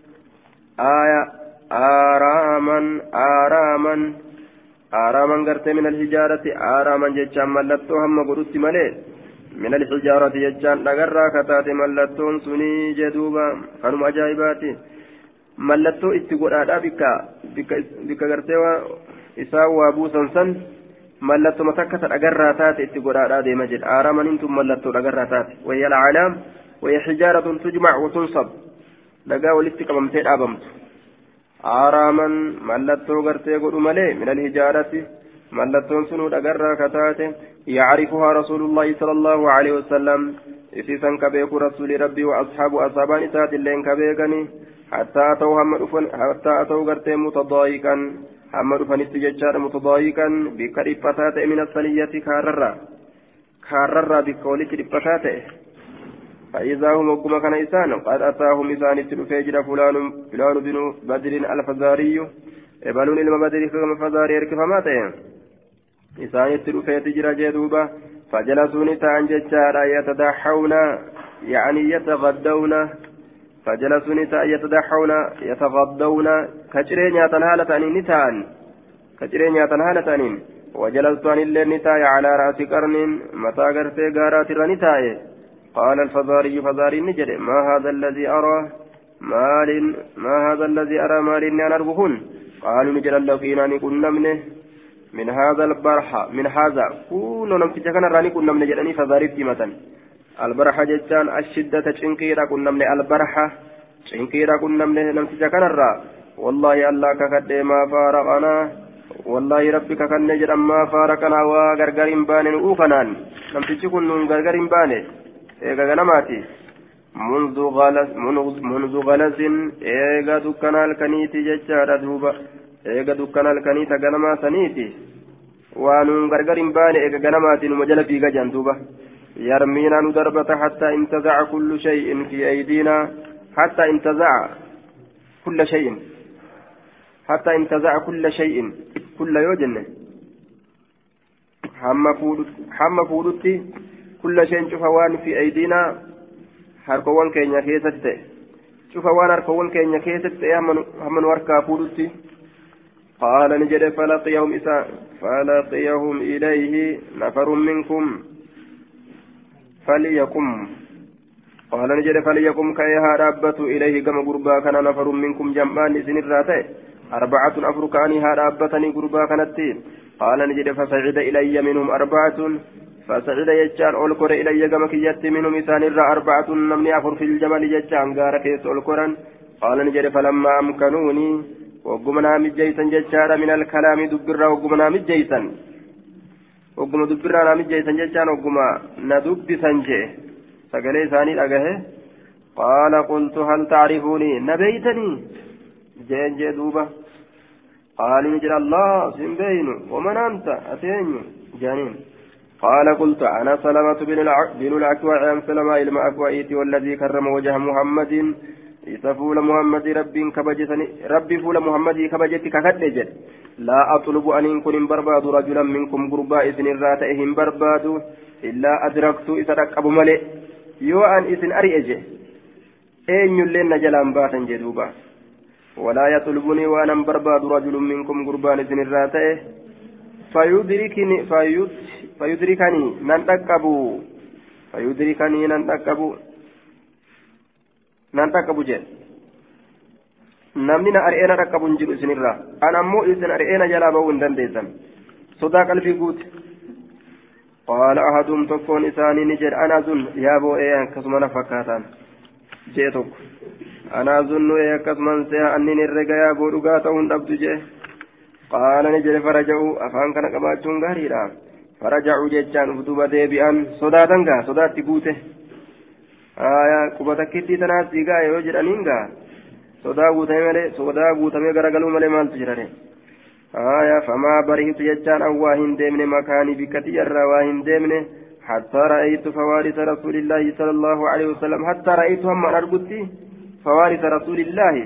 [SPEAKER 1] آية آراما آراما آراما قرت من الحجارة آراما جتشان ملتو هم قلت مالي من الحجارة جتشان لقرى كتات ملتون سني جدوبا كانوا أجايباتي ملتو استقول هذا بك بك بك قرتوا إساء وابو سنسن ملتو متكة الأقراتات استقرارات دي مجد آراما انتم ملتو الأقراتات وهي العلام وهي حجارة تجمع وتنصب لقا والاستقام متين آبمت آراما ملتو قرتي قد ملي من الحجارة ملتو سنو الأقراتات يعرفها رسول الله صلى الله عليه وسلم إسيسا كبيك رسول ربي وأصحاب أصحابان إسات اللين كبيكني حتى أتوا هم حتى أتوا قرتي متضايقا amma dhufanitti jechaadha mutadaayiqan bikka dhiphataa ta'e min asaniyyati kaarrarraa kaarrarraa bikka walitti dhiphataa ta'e fa'iizaahum hogguma kana isaan qad ataahum isaanitti dhufee jira fulaanu binu badrin alfazaariyyu ebaluun ilma badrii kama fazaarii erkifamaa ta'e isaanitti dhufeeti jira jee duuba fajalasuuni ta'an jechaadha yatadaxawna yani yataغaddawna فجلسوا نساء يتدحون يتغضون كجرين يتنهالة نتان كجرين يتنهالة وجلست عن الليل نتاي على رأس قرن متى قرتي قارات الرنتاي قال الفزاري فزاري نجد ما هذا الذي أرى مال ما هذا الذي أرى مال أن أربهن قالوا نجد اللقينا كنا منه من هذا البرحة من هذا كل نمتج كان راني كنا من جدني فضاربت مثلا البرحة جتان الشدة شنكيرا كنا من البرحة شنكيرا كنا من نمتج كان الرا والله الله كقد ما فارقنا والله ربك كان نجد ما فارقنا وغرغرين بان اوفنان نمتج كن غرغرين بان ايغا غنماتي منذ غلس منذ غلس ايغا دكان الكنيتي ججارا دوبا eega dukkana halkanii ta ganamaa saniiti waanuun gargar hin baane eega ganamaatiin uma jala fiiga jedhan duuba yarmiina nu darbata hattaa intazaca kullu shay'in fi aydiinaa hattaa intazaca kulla shay'in hattaa intazaca kulla shay'in kulla yoo jenne hamma fuudhutti kulla shay'in cufa waan fi aydiinaa harkowwan keenya keessatti ta'e cufa waan harkowwan keenya keessatti ta'e hamma nu harkaa fuudhutti قال نجد فلقيهم إساء فلقيهم إليه نفر منكم فليقم قال نجد فليقم كيها رابة إليه كما قربا كان نفر منكم جمعان إذن الراتي أربعة أفركانها رابتني قربا كانت قال نجد فسعد إلي منهم أربعة فسعد يجان أولكر إلي كما كيت منهم إسان الرا أربعة نمني أفر في الجبل يجان غارك أولكرا قال نجد فلما أمكنوني وقمنا مجيسا ججارا من الكلام دبرا وقمنا مجيسا وقم دبرا مجيسا ججارا وقما ندب سنجي سقلي ثاني أقه قال قلت هل تعرفوني نبيتني جين جدوبة قال نجل الله سنبين ومن أنت أتين جانين قال قلت أنا سلمة بن الأكوع عن سلمة إلما أكوعيتي والذي كرم وجه محمد إذا فول محمد ربي كبجتني ربي فول محمد كبجتي ككدج لا أطلب أن يكون برباد رجلا منكم قربا إذن الراتئهم برباد إلا أدركت إذا ركب ملئ يو أن إذن أرئج أين يلين جلان باتا جدوبا ولا يطلبني وأنا برباد رجل منكم قربا إذن الراتئه فيدركني فيد فيدركني ننتقبوا فيدركني ننتقبوا nan takkabu jedhe namni na ari'eena takkabu hin jiru isinirraa an ammoo isin ari'eena jalaa bahuu hin dandeessan sodaa qalbii guute qaala ahaduum tokkoon isaanii ni jedhe ana zun yaa boo'ee akkasuma na fakkaataan jee tokko ana zunnu ee akkasuman seha annin herrega yaa boo dhugaa ta'uu hin dhabdu jee qaala ni jedhe faraja'uu afaan kana qabaachuun gaariidha faraja'uu jechaan uf duba deebi'an sodaatan gaa sodaatti guute آية كوبا كيتي تناسي غا يو جرانين غا سودا غوتامي مالي سودا غوتامي غراغلو مالي مال تجراني آية فما برهت يجان أواهن ديمن مكاني بكتي يرى واهن ديمن حتى رأيت فوارث رسول الله صلى الله عليه وسلم حتى رأيتهم من أرقدتي فوارث رسول الله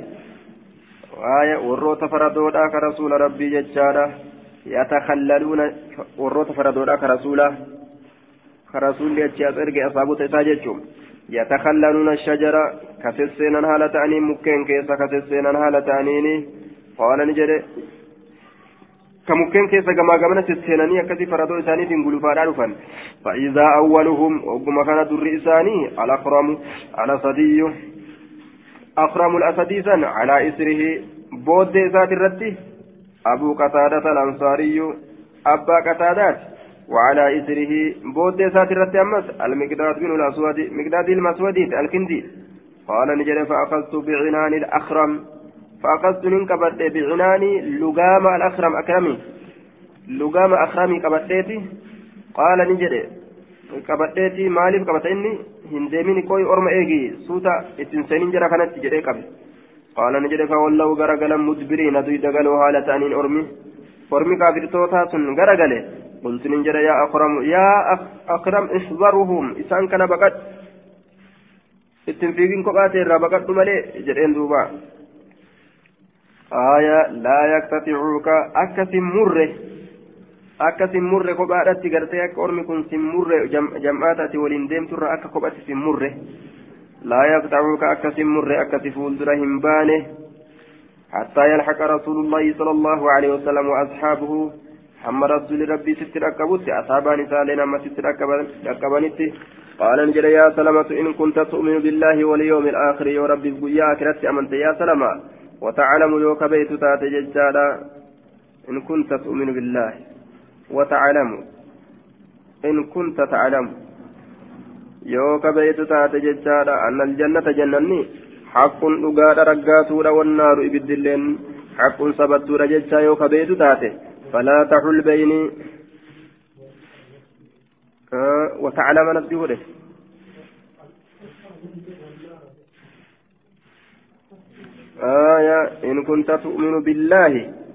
[SPEAKER 1] آية وروت فردودا كرسول ربي ججارة يتخللون وروت فردودا كرسوله كرسول يجي أرقى أصابه تساجدهم يتخللون الشجرة كتسينا هالة أنين مكين كيسا كتسينا هالة أنين قال نجري كمكين كيسا كما قمنا تسيناني أكتي فردو إساني تنقلوا فارعرفا فإذا أولهم وقم كان در إساني الأخرم على صدي أخرم الأسديسا على إسره بود ذات الرد أبو قتادة الأنصاري أبا قتادات وعلى إثره بود ذات الرد أمس المقداد بن الأسود مقداد المسودي الكندي قال نجري فأخذت بعنان الأخرم فأخذت من كبت بعنان لقام الأخرم أكرمي لقام أخرمي كبتيتي قال نجري كبتيتي مالف كبتيني هندميني كوي أرم إيجي سوتا اتنسينين جرى كانت تجري كبت قال نجري فوالله غرقلا مدبرين دويد قالوا هالة أنين أرمي فرمي كافر توتا سن غرقلي قلت نجر يا أكرم يا أكرم احذرهم إسان كان بقت التنفيقين كباتي رابقت ملي جرين دوبا آية لا يقتطعوك أكسم مره أكسم مره كباتي تقرتي أكرمي كن سم مره جمعاتي ولندم ترى أكا كباتي سم مره لا يقطعوك أكسم مره أكسفول درهم بانه حتى يلحق رسول الله صلى الله عليه وسلم وأصحابه أما رسول ربي ستر أكبوت أصحابان سالين أما ستر أكبانت قال نجل يا سلامة إن كنت تؤمن بالله واليوم الآخر يا ربي يا أكرت أمنت يا سلامة وتعلم يوك بيت تاتي ججالا إن كنت تؤمن بالله وتعلم إن كنت تعلم يوك بيت تات ججارا أن الجنة جنني حق لقاد رقاتورا والنار إبد اللين حق سبتورا ججا يوك بيت تات فلا تحل بيني آه وتعلم نفسي وده آية إن كنت تؤمن بالله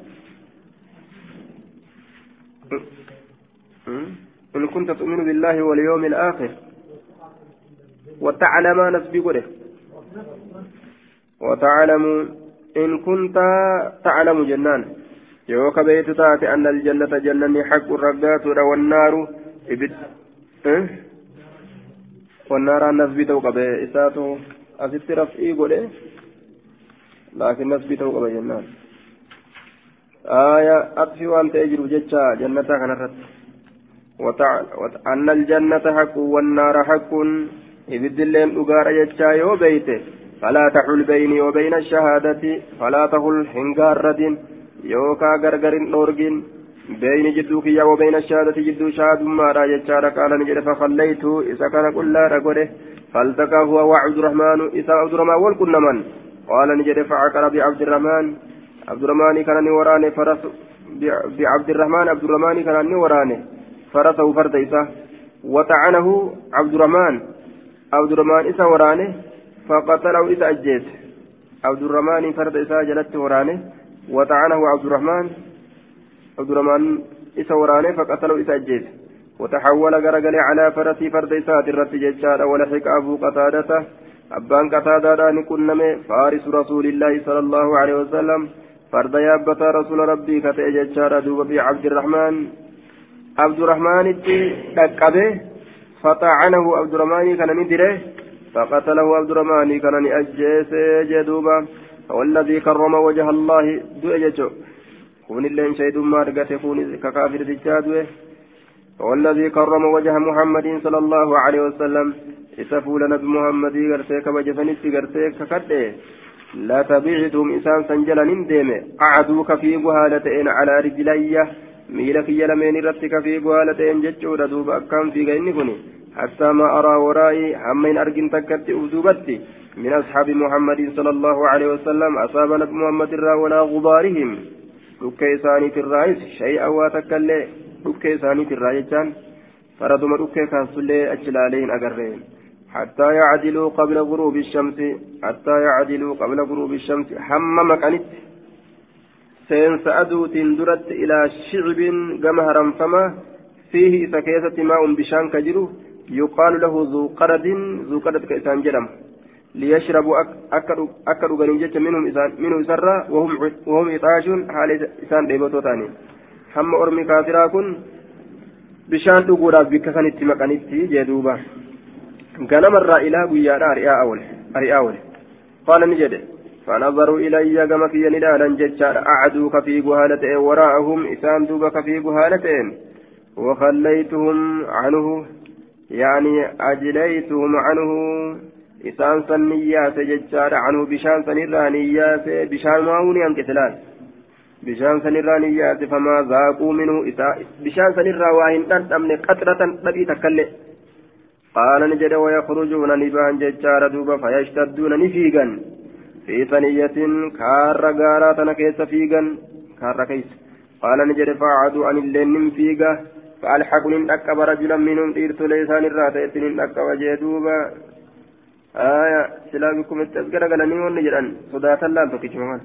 [SPEAKER 1] إن كنت تؤمن بالله واليوم الآخر وتعلم نسبي قده وتعلم إن كنت تعلم جنان يوك بيت تاتي أن الجنة جنني حق الرقات والنار إبد أه؟ والنار نسبي توقع بإساته أسست رفئي قده لكن نسبي توقع جنان آية أطفي وأن تأجر جتشا جنة كنرت أن الجنة حق والنار حق إبد اللين أقار جتشا يو بيته فلا تحل بيني وبين الشهادة فلا تحل حنقارة يوكا غرغر نورجين بين جدوك يا وبين الشهادة جدو شهاد ما را جتشا قال نجد فخليته إذا كان كل رقوله فالتقى هو وعبد الرحمن إذا عبد الرحمن والكل من قال نجد فعقر بعبد الرحمن عبد الرحمن كان وراني فرس بعبد الرحمن عبد الرحمن كان وراني فرسه فرد إسا وطعنه عبد الرحمن عبد الرحمن إسا وراني فقتله إسا أجيت عبد الرحمن فرد إسا جلت وراني وطعنه عبد الرحمن عبد الرحمن إسا وراني فقتله إسا أجيت وتحول غرغل على فرسي فرد إسا ترت ججال ولحق أبو قتادة أبان قتادة نكنم فارس رسول الله صلى الله عليه وسلم فرد يابتا رسول ربي كتئ ججال دوب بعبد الرحمن عبد الرحمن تكبه فطعنه عبد الرحمن كان ندره فقتله عبد الرحمن كان أجيس جدوبا والذي كرم وجه الله دوجته كون اللين شيد ما رقت كون ككافر تجادوه والذي كرم وجه محمد صلى الله عليه وسلم إسفول نبي محمد غرتك وجفنت غرتك ككده لا تبعتهم إنسان سنجلا ندم أعدوك في بهالتين على رجليه ميلك يلمين رتك في بهالتين جتشور دوبا كم في غينكني حتى ما أرى ورائي همين أرجن تكت أذوبتي من أصحاب محمد صلى الله عليه وسلم أصاب نبي محمد الرا ولا غبارهم دكي ثاني الرئيس شيئا واتكلي دكي ثاني الرئيس فردم دكي كاسولي أجلالين أقرين حتى يعدلوا قبل غروب الشمس حتى يعدلوا قبل غروب الشمس هم مكانت سين سأدو تندرت إلى شعب جمهرا فما فيه سكيسة ماء بشان كجرو يقال له ذو قرد ذو قرد كإسان جرم ليشربوا أكلوا غنيجة منهم منه سرا وهم وهم إطاش حال إسان ديبوتو تاني هم أرمي كافرا كن بشان تقول بك كانت مكانت جدوبا كان مرة إلى بيان أرياء أول أرياء أول قال نجد فنظروا إلي كما في ندالا ججار أعدوك في جهالتين وراءهم إسان دوبك في جهالتين وخليتهم عنه يعني أجليتهم عنه إسان سنيات ججار عنه بشان سنرانيات بشان معوني عن كتلان بشان سنرانيات فما ذاقوا منه بشان سنراواهن تنتمن قطرة نبي تكلي قال نجد ويخرجون نبان ججار دوبا فيشتدون نفيقا في ثنية كار غاراتنا كيس فيقا كار كيس قال نجد فعادوا عن اللين نفيقا فألحقوا إن أكب رجلا منهم إرت ليسان الراتيت إن أكب جدوبا آية سلامكم التذكر قالني ونجران صداة الله تكتشفون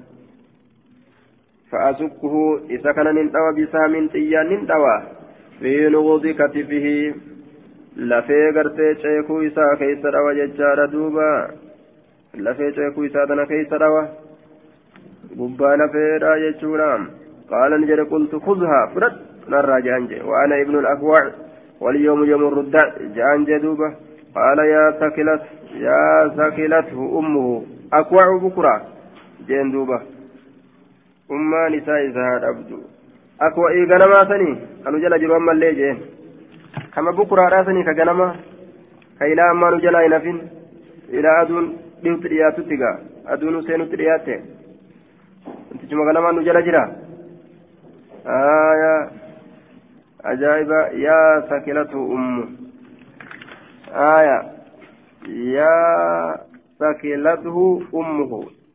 [SPEAKER 1] فأسكه إذا كان ننتوى بسام تيان ننتوى في نغض كتفه لفي قرتي شيكو إسا كيس روى ججار دوبا لفي شيكو إسا دنا كيس روى قبا لفي راجة شورام قال نجر قلت خذها فرد نرى جانجي وأنا ابن الأكوع واليوم يمر الدع جانجي دوبا قال يا ثكلت يا ثكلته أمه أكوع بكرة جين دوبا أما نساء زهاد عبدو أكوع إيقانما سني أنو جل جروان من لي جين كما بكرة راسني كجنما كإلى أما نجلا ينفين إلى أدون ديوت رياتو تيغا أدون سينو ترياتي أنت جمع جنما نجلا جرا آية أجائب يا ثكلته أمه آية يا ثكلته أمه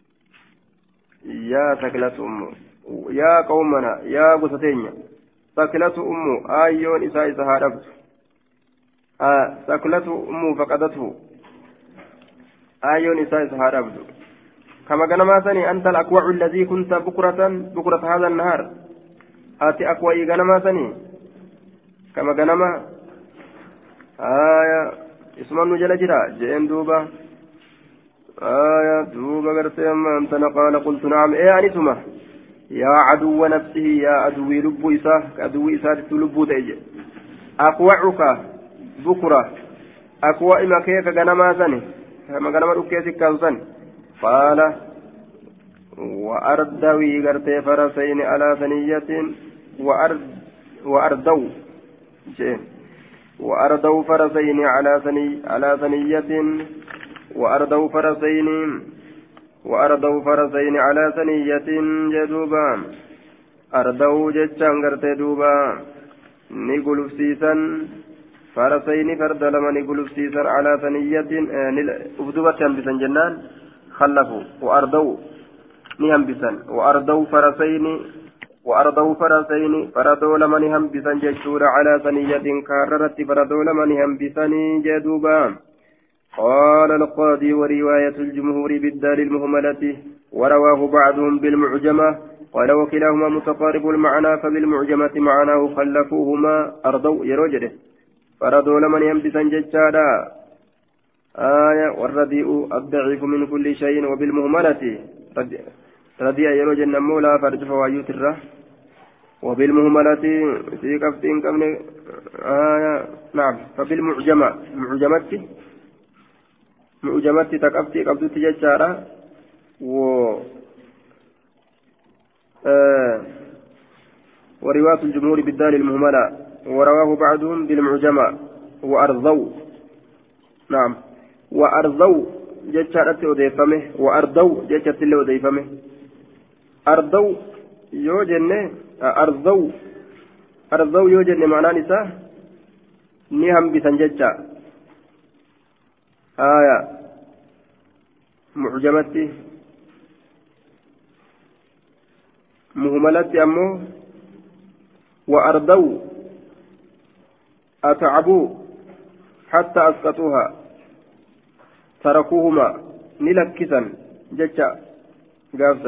[SPEAKER 1] يا ثكلته أمه يا قومنا يا قصتين ثكلته أمه آيون إساء إساء ربط آه ثكلته أمه فقدته آيون إساء إساء ربط كما قال ما ثاني أنت الأكوع الذي كنت بكرة بكرة هذا النهار آتي أكوعي قال ما ثاني كما قال ما آية اسم النجل جرا جئن دوبا آية دوبا قرتي أما أنت قال قلت نعم إيه أنسمه يا عدو نفسه يا عدوي لب إساه عدوي إساه لب تيجي أقوعك بكرة أقوى إما كيف غنما سني كما غنما ركيسك كوسن قال وأردوي غرتي فرسين على ثنية وأرد وأردو جين وأردوا فرسين على ثني على ثنية وأردوا فرسين وأردوا فرسين على ثنية جدوبا أردوا جتشان غرتي دوبا نقول سيسا فرسين فرد لما نقول سيسا على ثنية أفدوبة بسا جنان خلفوا وأردوا نهم بسا وأردوا فرسين وأردوا فرسين فردوا لمن هم بسن جشور على ثنية كاررت فردوا لمن هم بسن جدوبا قال القاضي ورواية الجمهور بالدال المهملة ورواه بعضهم بالمعجمة قال وكلاهما متقارب المعنى فبالمعجمة معناه خلفوهما أرضوا يروجده فردوا لمن هم بسن جشارا آية والرديء الضعيف من كل شيء وبالمهملة رديء يروجن مولا فرج فوايوت الره وبالمهملة في كفتين كمن آية نعم فبالمعجمة معجمة معجمة تكفتي قبضت ججارة و آه ورواية الجمهور بالدال المهملة ورواه بعضهم بالمعجمة وأرضوا نعم وأرضوا ججارة أضيفمه وأرضوا ججارة اللي أضيفمه أرضوا يوجن أرضوا أرضوا يوجن معناه نساء نهم بسنججة آية معجمتي مهملتي أمو وأرضوا أتعبوا حتى أسقطوها تركوهما نلكسا ججة قابسا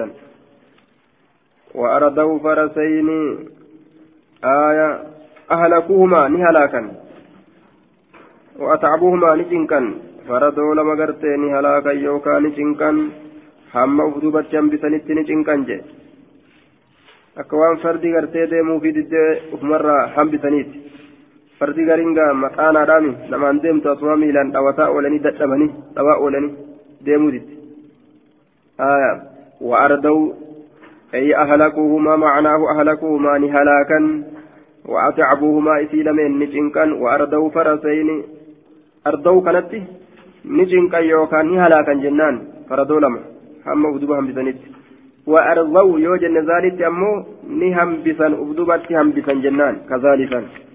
[SPEAKER 1] وأردوا فرسين آية أهلكوهما نهلاكا وأتعبوهما نجنكا فردوا لما قرتي نهلاكا يوكا نجنكا هم أفدوبة جنبسانيت نجنكا جي أكوان فردي قرتي ديمو في دي مرة هم بسانيت فردي قرنقا مكانا رامي لما انديم تصوامي لان أوتاء ولني دتمني دواء ولني ديمو ديت آية وأردوا أي أهلكوهما معناه أهلكوهما نهلاكا وأتعبوهما إسيلمين نجنكا وأردوا فرسين أردوا كانت نجنكا يوكا نهلاكا جنان فردوا لما هم أبدوبهم بسنت وأرضوا يوجن ذلك أمو نهم بسن أبدوبتهم بسن جنان كذلك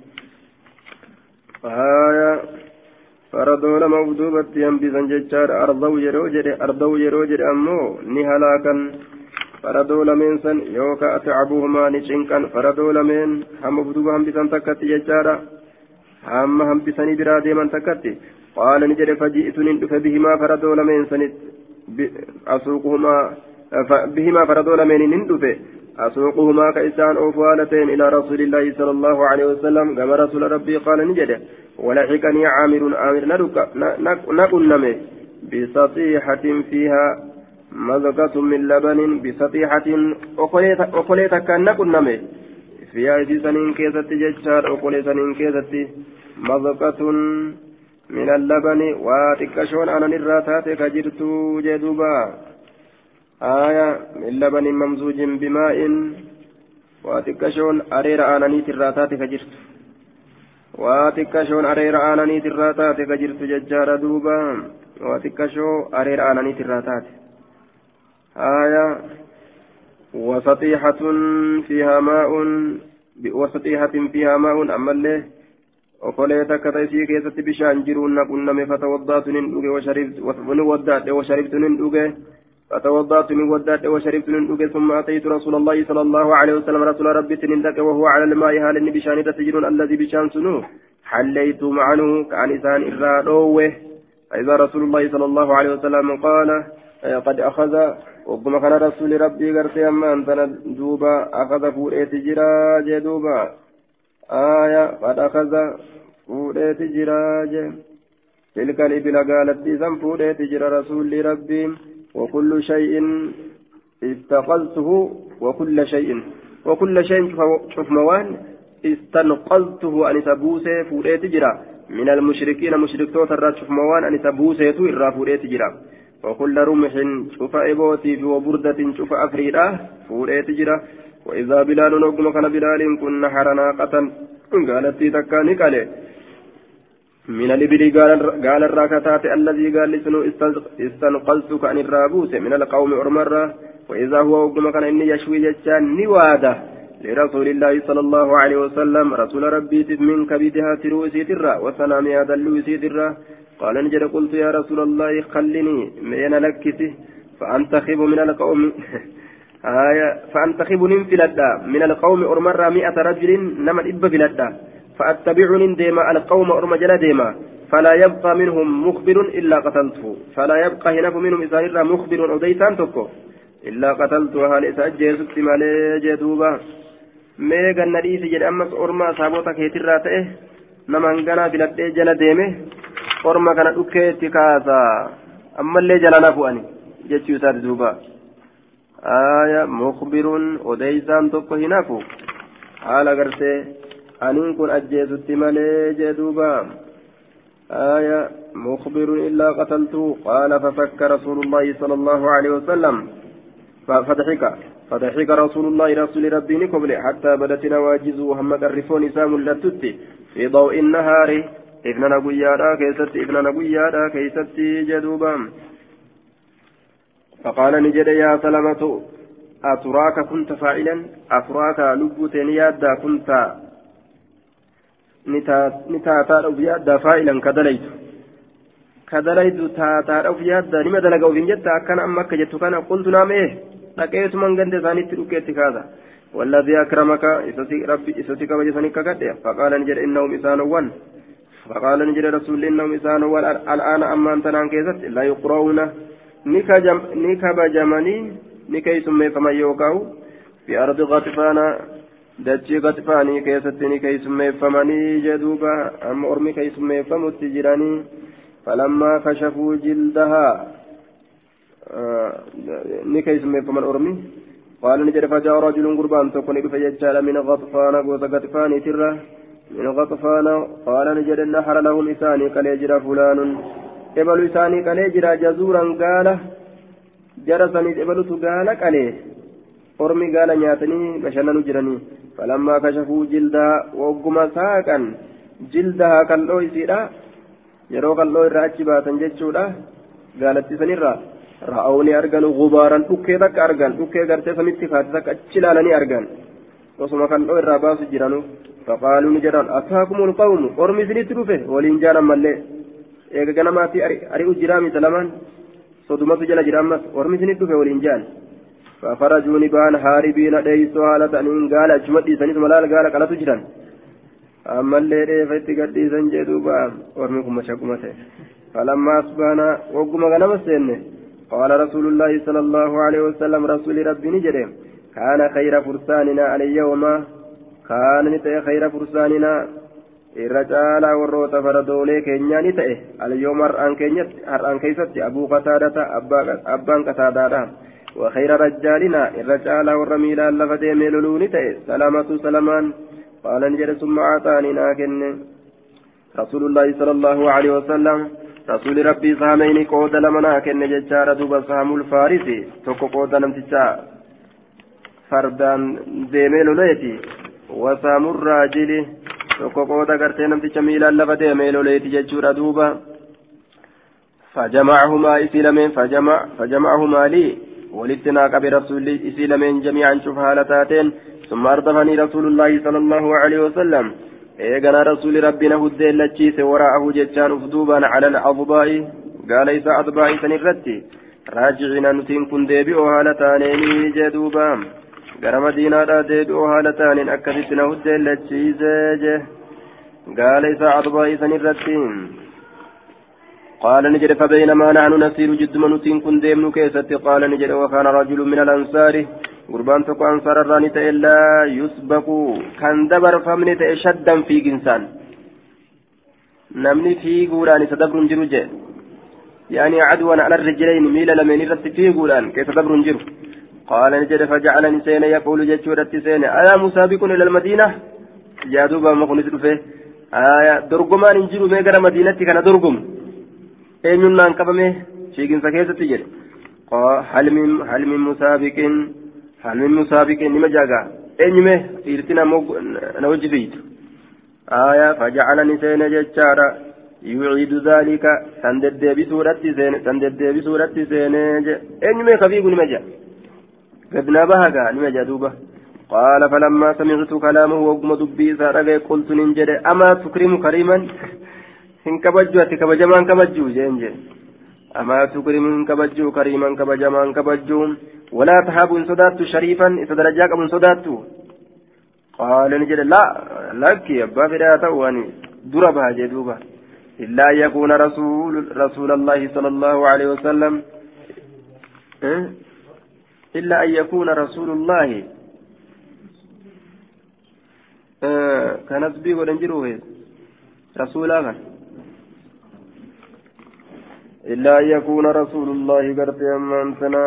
[SPEAKER 1] آية فردوا لما أبدوبتهم بسن ججار أرضوا يروجر أرضوا يروجر أمو نهلاكا فردوا لمن سن يوكا أتعبوهما نشنكا فردوا لمن هم بدوبهم بسن تكتي ججارا هم هم بسني برادي من تكتي قال نجد فجئت ندف بهما فردوا لمن سن أسوقهما بهما فردوا لمن ندف أسوقهما كإسان أوفالتين إلى رسول الله صلى الله عليه وسلم كما رسول ربي قال نجد ولحقني عامر عامر نكن نمي بسطيحة فيها مذقة من لبن بسطيحة أقليت كان نمي في أيدي سنين كيست ججار أقليت سنين كيست مذقة من اللبن وتكشون أنا نراتات كجرت جدوبا آية من لبن ممزوج بماء وتكشون أرير أنا نيتراتات كجرت وتكشون أرير أنا نيتراتات كجرت ججار دوبا وتكشو أرير أنا نيتراتات آية وسطيحة فيها ماء بوسطيحة فيها ماء أما اللي وقلت كتيسي كيست بشان جرون نقلنا فتوضأت نندوغ وشربت ونودأت وشربت نندوغ فتوضأت نودأت وشربت نندوغ ثم أتيت رسول الله صلى الله عليه وسلم رسول ربي تنندك وهو على الماء هال بشان تسجرون الذي بشان سنو حليت معه كان إنسان إرادوه فإذا رسول الله صلى الله عليه وسلم قال قد أخذ وقم كان رسول ربي قرتي أما أنت دوبا أخذ فوريت جرا جدوبا آية قد أخذ فوريت جرا تلك الإبل قالت إذن فوريت جرا رسول ربي وكل شيء استقلته وكل شيء وكل شيء شوف موان استنقلته أن تبوسه فوريت جرا من المشركين مشرك توتر شوف موان أن تبوسه إرى فوريت جرا وكل رمح شوف إبوتي وبردة شوف أفريدة فوريت جرا وإذا بلال نقم كان بلال كنا حرنا قتل قالت تكاني قال من الإبل قال الراكتات الذي قال لسنو استنقلتك عن الرابوس من القوم أرمرة وإذا هو وقم كان إني يشوي جتان نوادة لرسول الله صلى الله عليه وسلم رسول ربي من كبدها تروسي ترى وسلام هذا اللوسي ترى قال نجد قلت يا رسول الله خلني من لكته فأنتخب من القوم آية فأنتخب ننفلدا من القوم أرمرا مئة رجل نما إب فلدا فأتبعني ديما القوم أرمجل ديما فلا يبقى منهم مخبر إلا قتلته فلا يبقى هناك منهم إذا مخبر أوديتان تكو إلا قتلته هل إسأجي ست مالي جدوبا ميغا نديس جد أمس أرما سابوتا كيترا تأه نما هنغانا فلدا جل ديمه أرما كان أكيتي كاسا أما اللي جل نفواني جتشو ساد دوبا آية مخبر وديسان تكو هنافو حال قرسي أنين كن أجيز التمالي جدوبا آية مخبر إلا قتلته قال ففك رسول الله صلى الله عليه وسلم فضحك فضحك رسول الله رسول ربي نكبل حتى بدت نواجزه وهم الرفون سام لتتي في ضوء النهار ابن نبيادا كيست ابن نبيادا كيست جدوبا فقال نجد يا سلامة أتراك كنت فاعلا أتراك لبوت نيادا كنت نتاتا أو يادا فاعلا كدليت كدليت تاتا أو يادا لما دلقوا في جدة كان أمك جدت كان قلت نعم إيه لقيت من قند ثاني تلقيت هذا والذي أكرمك إسوتي ربي إسوتي كبجسنك كده فقال نجد إنهم إسانوان فقال نجد رسول إنهم إسانوان الآن أما أنت نان كيست لا يقرؤون نكب جمني نكي سمي فما يوكاو في أرض غطفانا دجي غطفاني كيست نكي سمي فمني جدوبا أم أرمي كي سمي فمت جراني فلما كشفوا جلدها آه نكي سمي فمن أرمي قال نجد فجاء رجل قربان تكون بفججال من غطفانا قوس غطفاني ترى من غطفانا قال نجد النحر لهم إساني كاليجرى فلان ebalu isaanii qalee jira jazuuran gaala jara saniif ebalutu gaala qalee ormi gaala nyaatanii bashannanu jiranii falammaa kashafuu jildaa wogguma saaqan jildaha qal'oo isiidha yeroo qal'oo irraa achi baatan jechuudha gaalattisanirraa ra'awni argan gubaaran dhukkee takka argan dhukkee gartee samitti kaate takka achi ilaalanii argan osuma qal'oo irraa baasu jiranu faqaaluu ni jedhan ataakumul qawmu ormi isinitti dhufe waliin jaalan mallee eega ganamaatti ari'u jiraami talamaan sodumatu jala jira ammas ormi isinit dhufe waliin jaan fafarajuuni baan haaribiina dheeysoo haala ta'aniin gaala achuma dhiisanis malaala gaala qalatu jiran ammallee dheefa itti gadhiisan jee duuba ormi kun mashaquma ta'e falammaa asbaana wagguma ganama seenne qaala rasuulullaahi sala allaahu aleyhi wasalam rasuuli rabbii ni jedhe kaana khayra fursaaninaa alyawma kaana ni ta'e khayra fursaaninaa irra caalaa warroota faradoolee keenyaa ni ta'e alyooma har'aan keessatti abuu qataadata abbaan qataadaadha وخير رجالنا الرجال والرميل لفدي ميلولوني تأي سلامة سلمان قال نجد ثم أعطاني ناكن رسول الله صلى الله عليه وسلم رسول ربي سامين قود لمنا كن ججار دوب سام الفارسي توكو قود نمتجا فردان ديميلوليتي وسام الراجل توكو قود قرتي نمتجا ميلا لفدي ميلوليتي ججور دوبا فجمعهما إسلامين فجمع فجمعهما لي ولتناك برسول إسيل من جميعا شوف هالتاتين ثم أردفني رسول الله صلى الله عليه وسلم إيقنا رسول ربنا هدى لتشيس وراءه جتان أفدوبا على الأضباء قال إذا أضباء سنرتي راجعين نتين كن ديبئو هالتانين جدوبا قال مدينة ديبئو هالتانين أكدتنا هدى لتشيس قال إذا أضباء سنرتي قال نجد فبينما نحن نسير جد منوتين كن ديمن كيست قال نجد وكان رجل من الأنصار قربان تكو أنصار الراني إلا يسبق كان دبر فمن شدا في جنسان نمني في قولان تدبر جروجه يعني عدوا على الرجلين ميل لمن رت في قولان كيف تدبر جرو قال نجد فجعلني سين يقول جتشورت سين أيا مسابق إلى المدينة يا دوبا ما كنت فيه آية درقمان انجروا ميقر مدينة كان درقم eenyuun naan qabame fiiginsa keessatti jedhe halmin musaabiqin halmin musaabiqin nima jaaga eenyume dhiirti na wajji fiitu aayaa fajacalani seene jechaadha yuciidu dhaalika san deddeebisuudhatti seene san deddeebisuudhatti seene je eenyume ka fiigu nima jaa gadnaa bahagaa nima jaa duuba qaala falammaa samictu kalaamahu wagguma dubbii isaa dhagaye qultu nin jedhe amaa tukrimu kariiman hin kabajju ati kabajamaan kabajju jeen jeen amaa tukrimu hin kabajju kariiman kabajamaan kabajju walaa tahaabu hin sodaattu shariifan isa darajaa qabu hin sodaattu qaala ni jedhe laa lakki abbaa fedhaa ta'u ani dura baha jee duuba illaa an yakuuna rasuula allaahi sala allaahu aleyhi wasalam illaa an yakuuna rasuulu llaahi kanas bii godhan jiru rasuulaa kan إلا أن يكون رسول الله قرت أمان سنا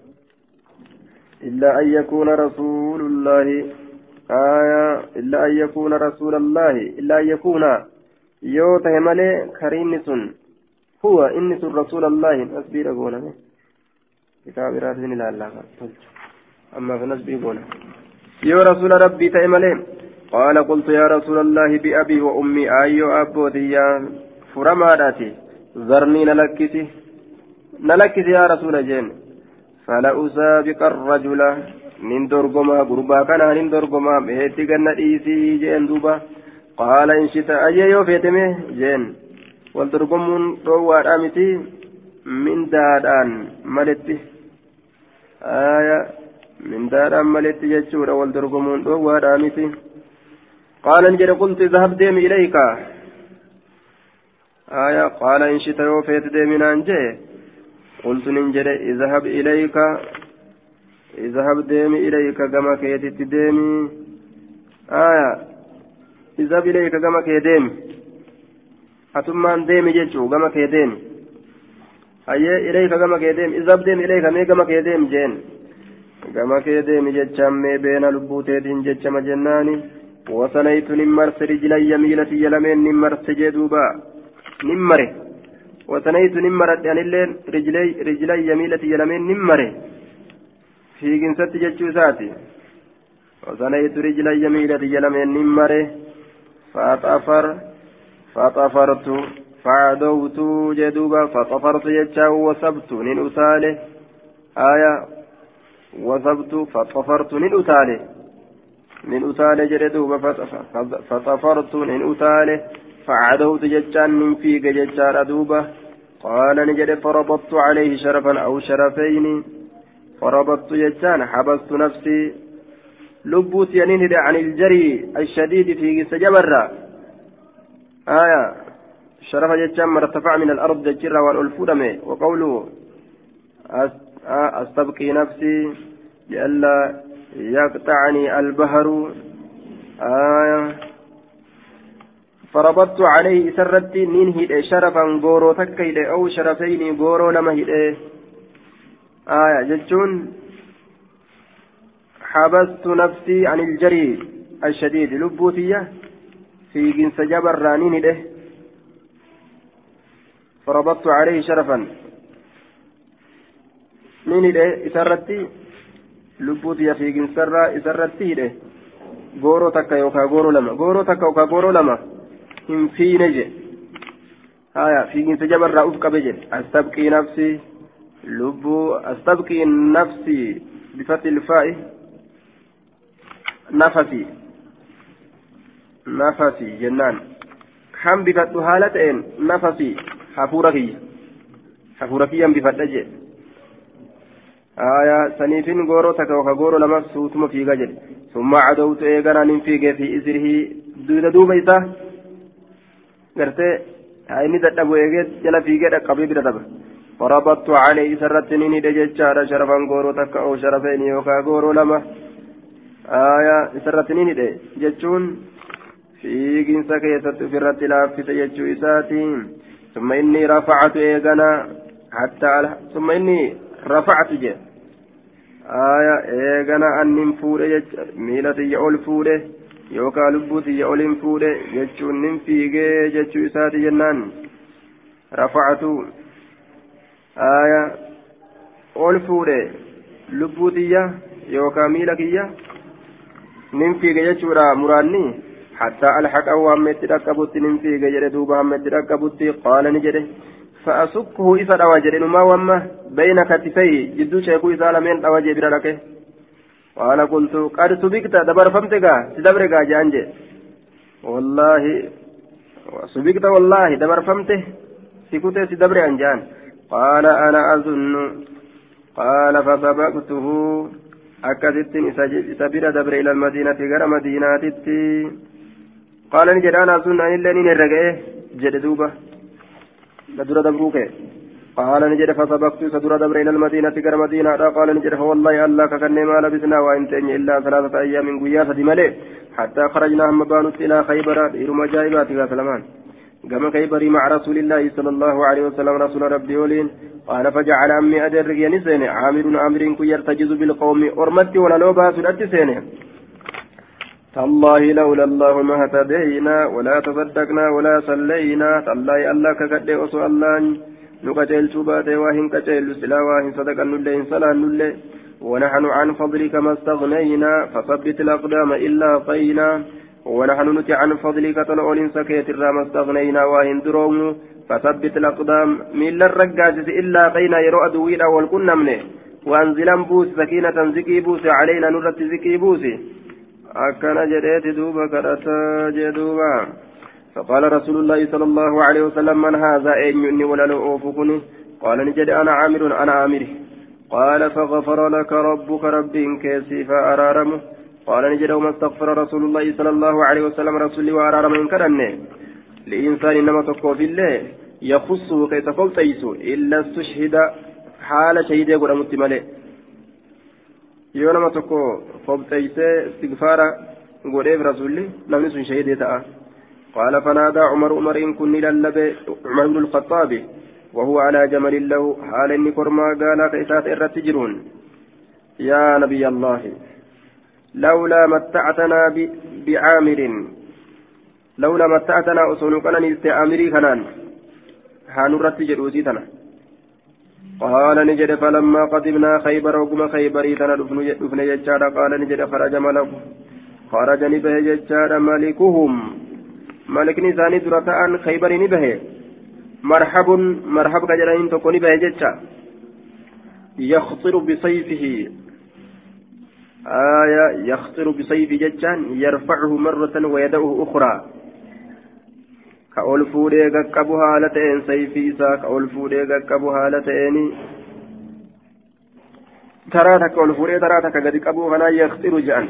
[SPEAKER 1] إلا أن يكون رسول الله آية إلا أن يكون رسول الله إلا أن يكون يوته ملي كريم سن هو إنس رسول الله أسبير قونا كتاب راسين لا الله أما فنسبي قونا يو رسول ربي تأملي قال قلت يا رسول الله بأبي وأمي أيو أبوتي يا فرماداتي ذرني نلكسي نلكسي يا رسول جين فلا أسابق الرجل من درقما قربا كان من درقما بهتي كان إيسي جين دوبا قال إن شئت أجيو فيتمه جين والدرقمون رواد أمتي من دادان ملتي آية من دادان ملتي جتشورا والدرقمون رواد أمتي قال إن جل قلت ذهب ديم إليك آية قال إن شئت يوفيت ديمنا أنجي قلت ننجر اذهب إليك اذهب ديمي إليك كما كيتت ديمي آية اذهب إليك كما كيديمي أتمان ديمي جيتشو كما كيديمي أيه إليك كما كيديمي اذهب ديمي إليك مي كما كيديمي جين كما كيديمي جيتشام مي بين لبوتين جيتشام جناني وصنيت نمرت رجلي يميلتي يلمين نمرت جدوبا نمره وثنيت نمرت يعني اللين رجلي رجلي يميلتي يلمين نمره في جنسات جتشوساتي وثنيت رجلي يميلتي يلمين نمره فأطفر فأطفرت فعدوت جدوبا فطفرت يتشاو وصبت نين أساله آية وصبت فطفرت نين أساله نين أساله جدوبا فطفرت نين أساله فعدوت جتان من فيك جتان أدوبة قال نجد فربطت عليه شرفا أو شرفين فربطت جتان حبست نفسي لبوت ينهد عن الجري الشديد في سجبرة آية شرف جتان ما ارتفع من الأرض جرة والألفودم وقوله أستبقي نفسي لئلا يقطعني البحر آية فربطت عليه سرت ننهد شرفا غورو تكيد أو شرفين غورو لمهد آية جتون حبست نفسي عن الجري الشديد لبوتية في جنس جبر رانين فربطت عليه شرفا ننهد سرت لبوتية في جنس سرت غورو تكا يوكا غورو لما غورو تكا يوكا غورو لما hin fiine je haya fiiginsa jabarraa uf qabe jedhe astabqii nafsi لبو أستبقي نفسي بفتح الفاء نفسي نفسي جنان كم بفتح هالتين نفسي حفوركي حفوركي يم بفتح جي آية سنيفين غورو تكوكا غورو لما سوتم في غجل ثم عدوت إيغانا ننفيق في إزره دود دوب إيسا قرتي هايني تتبو إيغت جل فيغت أقبي بردب وربطت عليه سرتنيني دججارا شرفا غورو تكا أو شرفين يوكا غورو لما آية سرتنيني دي ججون فيغين سكيست في الرتلاف في سيجو إساتين ثم إني رفعت إيغانا حتى ثم إني رفعت جي آية إيغانا أنم فوده ميلتي يقول فوده يوكا لبوتي يقول فوده جتشون ننفيقه جتشو إساتي جنان رفعتو آية قول فوده لبوتي يوكا ميلكي ننفيقه جتشو را مراني حتى الحق أو أمت ركبت ننفيقه جردوبا أمت ركبت قال نجده فأسكه إذا أواجر ما وما بين كتفي جدو شيخو إذا لم أواجر برك وأنا قلت قد سبقت دبر فمتك تدبرك جانجي والله سبقت والله دبر فمته سكوت تدبر أنجان قال أنا أظن قال فسبقته أكدت سبيل دبر إلى المدينة غير مدينة قال نجد أنا أظن أن إلا نين الرقائه جددوبة لدر دبروك قال نجد فسبقت سدر دبر إلى المدينة كر مدينة قال نجد والله الله ككن ما لبثنا وإنتين إلا ثلاثة أيام من قياسة ملئ حتى خرجنا هم بانت إلى خيبر إرم جائبات يا سلمان قام خيبر مع رسول الله صلى الله عليه وسلم رسول ربي ولين قال فجعل أمي أدرك ينسين عامر عامر كي يرتجز بالقوم أرمت ولا لو باس الأتسين تالله لولا الله ما اهتدينا ولا تصدقنا ولا صلينا تالله الله كقد أسو الله نقتل شباته واهن كتل سلا واهن صدقا نلين صلا نلين ونحن عن فضلك ما استغنينا فثبت الأقدام إلا طينا ونحن نتي عن فضلك تلعون سكيت الرام استغنينا واهن دروم فثبت الأقدام من الرقاجز إلا طينا يرؤى دوينا والكنا منه وأنزلا بوس سكينة زكي بوس علينا نرت زكي بوسي أكنا جريت دوبا كرتا جدوبا فقال رسول الله صلى الله عليه وسلم من هذا أين يني ولا لأوفكني قال نجد أنا عامر أنا عامر قال فغفر لك ربك رب كيسي فأرارمه قال نجد وما استغفر رسول الله صلى الله عليه وسلم رسولي وأرارم إن كرني لإنسان إنما تقوى في الله يخصه كي تقول تيسو إلا استشهد حال شهيد يقول متملئ yoo nama tokko fobxeeysee istigfaara godheef rasuulli namni sun shahidee ta'a qaala fanaadaa cumar umariin kun ni lallabe cumar ibnu lkhaxaabi wahuwa alaa jamalin lahu haala inni kormaa gaalaa ka isaata irratti jiruun yaa nabiy allaahi lawlaa mattactanaa bicaamirin lawlaa mattactanaa osoo nu qananiiste aamirii kanaan haa nurratti jedhuusii tana قال نجد فلما قدمنا خيبر وقم خيبري تنا دفن ججارا قال نجد خرج ملك خرج نبه ججارا ملكهم ملك نساني درتان خيبر نبه مرحب مرحب كجرين تكون نبه ججا يخطر بسيفه آية يخطر بسيف ججان يرفعه مرة ويدعه أخرى كأول فودي قبو هالتين سيفي إسا كأول فودي قبو هالتين تراتك كأول فودي تراتك قد قبو هنا يخطر جان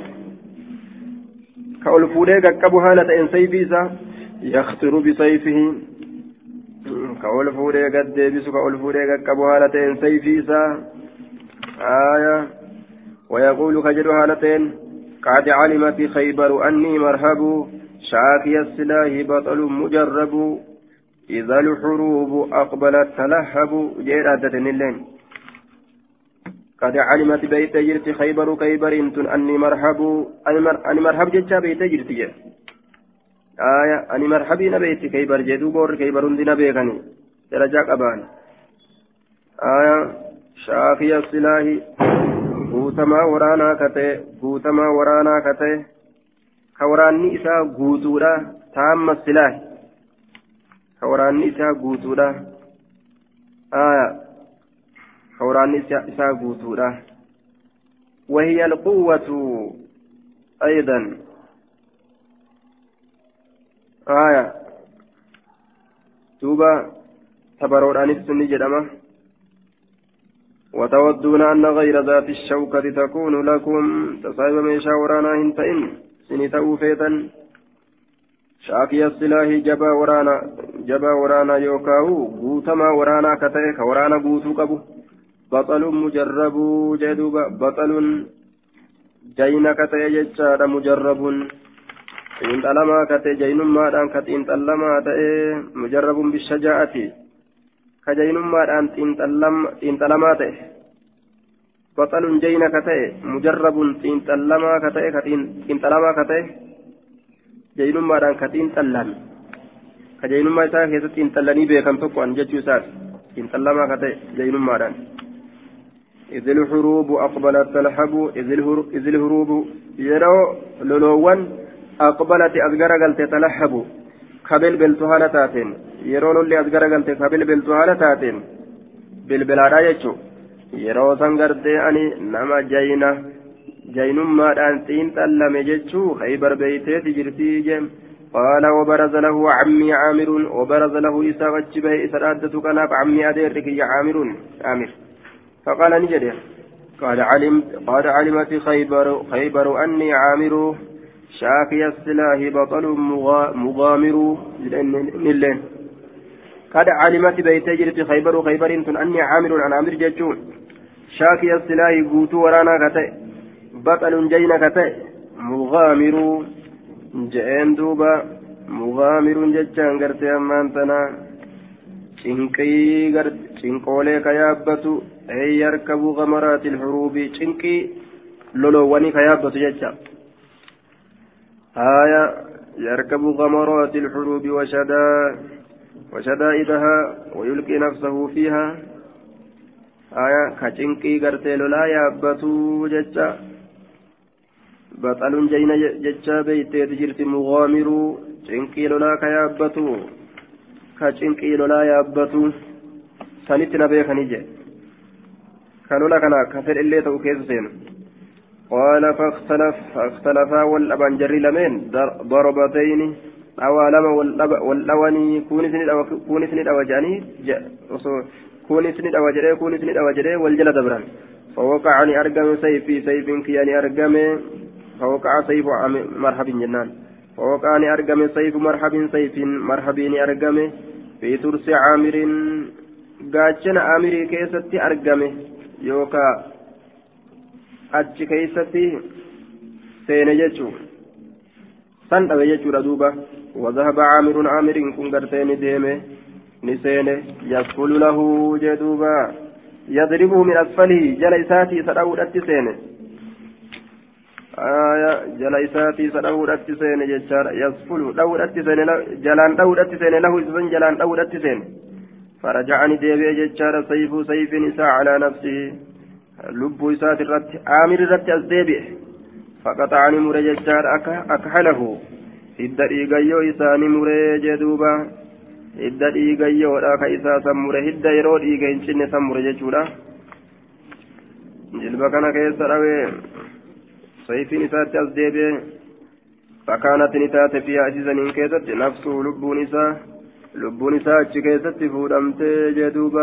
[SPEAKER 1] كأول فودي قبو هالتين سيفي إسا يخطر بسيفه كأول فودي قد ديبسو كأول فودي قبو هالتين سيفي إسا آية ويقول كجر هالتين قد علمت خيبر أني مرهب شاكي السلاح بطل مجرب إذا الحروب أقبلت تلهب جير عدتن اللين قد علمت بيت جرت خيبر كيبر انتن أني مرحب أني مرحب جتشا بيت جرت جير آية أني مرحبي نبيت كيبر جدو بور كيبر دي نبيغني درجاك أبان آية شاكي السلاح بوتما ورانا كته بوتما ورانا كته كوراني إسا غوتورا تام السلاح كوراني إسا غوتورا آية كوران إساقوتولا وهي القوة أيضا آية توبا تبروران السنة جدما وتودون أن غير ذات الشوكة تكون لكم تصايب ميشا ورانا هنتئن سنتأو فيتا شاكي السلاح جبا ورانا جبا ورانا يوكاو غوتما ورانا كتئك ورانا غوتو كبو بطل مجرب جدوبا بطل جينا كتئ جتشار مجرب إن تلما كتئ جين مادان كتئن تلما تئ مجرب بالشجاعة كجين مادان إن تلما تئ بطل جينا كتئ مجرب إن تلما كتئ كتئن تلما كتئ جين مادان كتئن تلم كجين مادان كتئن تلني بكم تقوان جتشو سات إن تلما كتئ جين مادان إذ الحروب أقبلت تلحب إذ الحروب يرو لولوان أقبلت أزغر قلت تلحب قبل بالتهالة تاتين يرو لولي أزغر قلت قبل بالتهالة تاتين بالبلاد يجو يرو سنغرت أني نما جينا جينم ما أنتين تلم يجو خيبر بيتي تجرتي جم قال وبرز له عمي عامر وبرز له إساء وجبه إساء أدتك ناب عمي أديرك يا عامر عامر فقال نجد قال علمت قال علمت خيبر خيبر أني عامر شاكي السلاح بطل مغامر نلين قد علمت بيتي جرت خيبر خيبر أني عامر عن عامر جتون شاكي السلاح قوت ورانا كتئ بطل جينا كتئ مغامر جئن دوبا مغامر جتان قرت أمانتنا cinqii gar cinqoolee kayaabbatu ay yarkabu gamaraati ilhuruubi cinqii lolowwanii kayaabbatu jecha aya yarkabu gamaraati ilhuruubi washadaa'idaha wayulqii nafsahu fiiha aya ka cinqii gartee lolaa yaabbatu jecha baxalun jayna jecha beeyteeti jirti mugaamiruu cinqii lolaa kayaabbatu كاتشينكي لولا يابتو سانيتنا بيخني جي كانولا كان كفر اللي توكيز سين قال فاختلف فاختلفا والأبانجري لمن ضربتين أوالما والأواني كوني سنيد أو كوني سنيد أو جاني كوني سنيد أو جري كوني سنيد أو جري والجلد بران فوقعني أرقم سيفي سيف كياني أرقم فوقع سيف مرحب جنان فوقعني أرقم سيف مرحب سيف مرحبين أرقم في ترس عامر قاتشن عامري كيستي أرقم يوكا أتش كيستي سينجتشو سن أبيجتشو ردوبة وذهب عامر عامر كن قرتين ديمه نسين يسفل له جدوبة يضربه من أسفله جليساتي سدعو الأتسينه آية جليساتي سدعو الأتسينه ججار يسفل له الأتسينه جلان له الأتسينه له إذن جلان له الأتسينه فرجعني ديبي ججار سيف سيف نساء على نفسه لب إسات الرت عامر الرت أزديبي فقطعني مري ججار أكحله إدى إيقايو إساني مري جدوبا إدى إيقايو راك إسا سمره إدى يرود إيقاين شن سمره ججولا جلبا كان كيس روي سيف نسات أزديبي فكانت نتات فيها أسيسا إنكيست نفسه لب نساء لب نساء أتشكيست فودمت جدوبا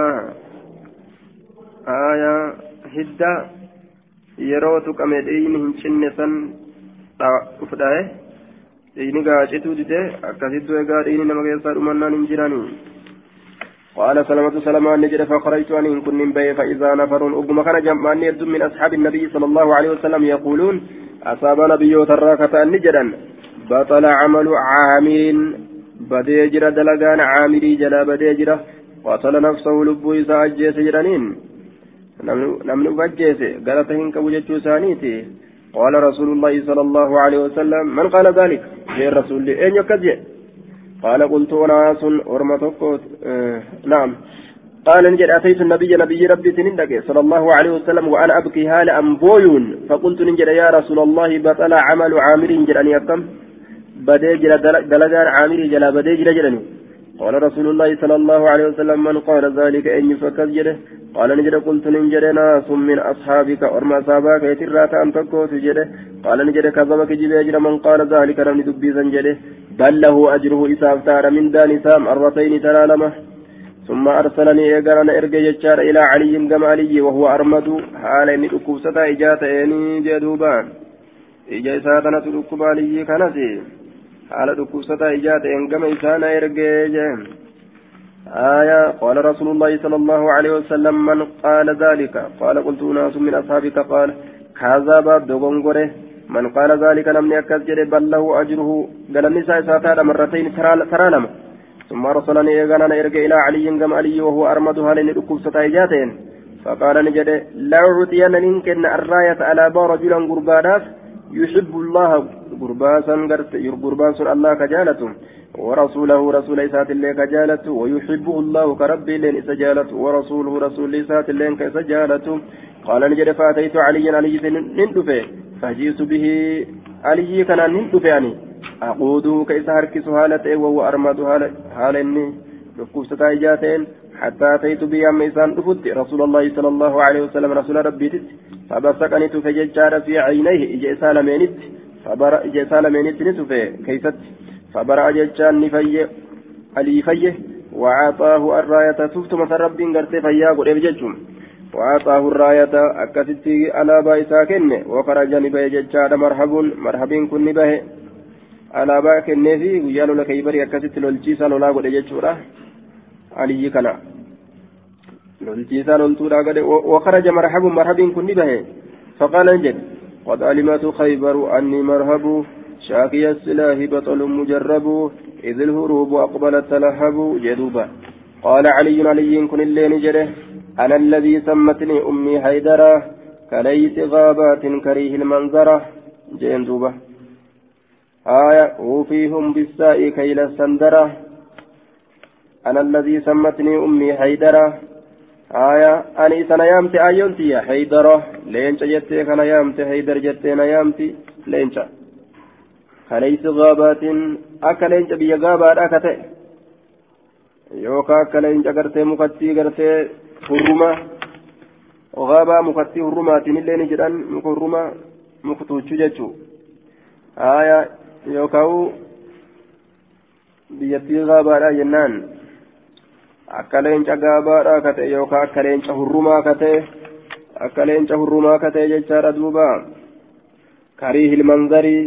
[SPEAKER 1] آية هدى يروتك أمدين هنشن سن أفداه إني قاعدت ودته أكثت وقال إني نما يسار منان إنجراني قال سلامة سلامة نجد فخرجت أن إن كن بي فإذا نفر أقم كان جمعان يرد من أصحاب النبي صلى الله عليه وسلم يقولون أصاب نبي تراكة نجدا بطل عمل عامل بديجر دلقان عامري جلا بديجر قتل نفسه لبو إذا أجيس جرانين نمن فجيس قالتهن كبجت سانيتي قال رسول الله صلى الله عليه وسلم من قال ذلك غير رسول الله أين يكذب قال قلت ناس أرمتك آه نعم قال نجد أتيت النبي نبي ربي تنندك صلى الله عليه وسلم وأنا أبكي هال أنبوي فقلت نجد يا رسول الله بطل عمل عامر جل أن يقم بديجل دلقان عامر جل بديجل جلني قال رسول الله صلى الله عليه وسلم من قال ذلك إني فكذ جده قال نجد قلت ننجد ناس من أصحابك أرمى صاباك يترات أن تكوت جده قال نجد كذبك جبه من قال ذلك لم ندبي زنجده بل له أجره إساف تار من دان سام مرتين ترالمه ثم أرسلني إيقارنا إرقى جتشار إلى علي قم علي وهو أرمد حال إني أكوسة إجات إني جدوبان إجا إساتنا تلقب علي كنسي حال أكوسة إجات إن قم إسانا إرقى جهم آية قال رسول الله صلى الله عليه وسلم من قال ذلك قال قلت ناس من أصحابك قال كذب دغنغره من قال ذلك لم يكز بل له أجره قال النساء إساتنا مرتين ترالمه ثم أرسلني إيقانا إرقى إلى علي قم علي وهو أرمدها لن أكوب ستايجاتين فقال نجد لا أعطين إنكن الراية على با رجلا قربانات يحب الله قرباسا قرباس الله كجالته ورسوله رسول إسات الله كجالته ويحبه الله كربي لين إسجالته ورسوله رسول إسات الله كسجالته قال نجد فأتيت عليا علي نندفه فجئت به علي كان نندفه يعني أقوده كيس هركس هالته وهو أرمد هالني ركوبة إجاتين حتى أتيت بيام إسان رفضت رسول الله صلى الله عليه وسلم رسول ربي فبسكني تفججار في عينيه إجا سالمينت فبرأ إجا سالمينت نتفه كيست فبرأ ججان نفيه علي فيه وعطاه الراية تفت مثل ربي قرت فيا قل إبججهم وعطاه الراية أكست على بايسا كن وخرج نبيه ججار مرحب مرحب كن نبيه alaabaa kenneefi guyyaa lola kaybarii akkasitti lolchiisaa lolaa godhe jechuudha aliyyi kana lolchiisaa loltuudhaa godhe wakaraja marhabun marhabiin kun ni bahe faqaala ni jedhe qad alimatu khaybaru anni marhabu shaakiya silaahi baxalun mujarrabu idh ilhuruubu aqbalat talahabu jedhuuba qaala caliyyun aliyyiin kun illee ni jedhe ana alladii sammatnii ummii haydara kalayti gaabaatin kariihi lmanzara jeen duuba آية وفيهم بالساء كيل السندرة أنا الذي سمتني أمي حيدرة آية أني سنة يامتي آيونتي حيدرة لينش جتي كان يامتي حيدر جتي نيامتي لينش خليس غابات أكلينش بيا غابات أكتي يوكا أكلينش أكرتي مكتي أكرتي هرما وغابة مكتي هرما تنين جدًا مكرما مكتوشو جتشو آية yookaan biyyattii gaabaadha jennaan akka leenca gaabaadha akka ta'e yookaan akka leenca hurrumaa akka ta'e akka leenca hurrumaa akka ta'e jechaadha duuba karii hilmanzarii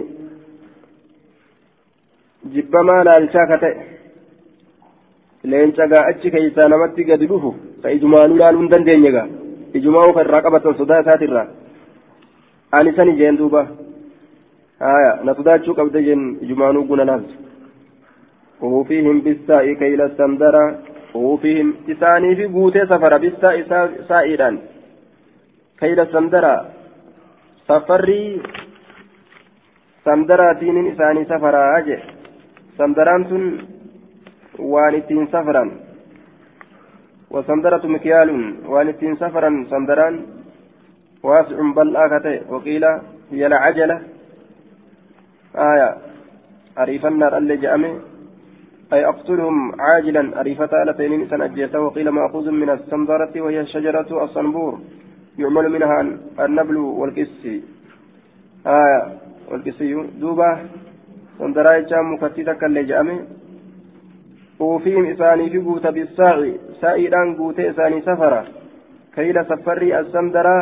[SPEAKER 1] jibbamaa laalchaa akka ta'e leenca gaa achi keessaa namatti gadi dhufu ka ijumaanuu laaluu hin dandeenye gaa ijumaa ufa irraa qabatan sodaa isaatirraa ani sani jeen duuba. آية نتداتشو قبل جن جمانو قنا نالت وفيهم بالساء كيل السندرة وفيهم إساني في قوتي سفر بالساء سائرا كيل السندرة سفري سندرة دين إساني سفر أجي سندران تن وانتين سفرا وسندرة مكيال وانتين سفرا سندران واسع بل آكته وقيل هي العجلة آية أريفنا اللي جأمي أي أقتلهم عاجلا أريفتا لتين سنجيته وقيل مأخوذ من السندرة وهي الشجرة الصنبور يعمل منها النبل والكسي آية والكسي دوبة سندراء جام مكتتك اللي جأمي وفيهم إساني في قوت بالساعي سائران قوت إساني سفرة كيل سفري السندرة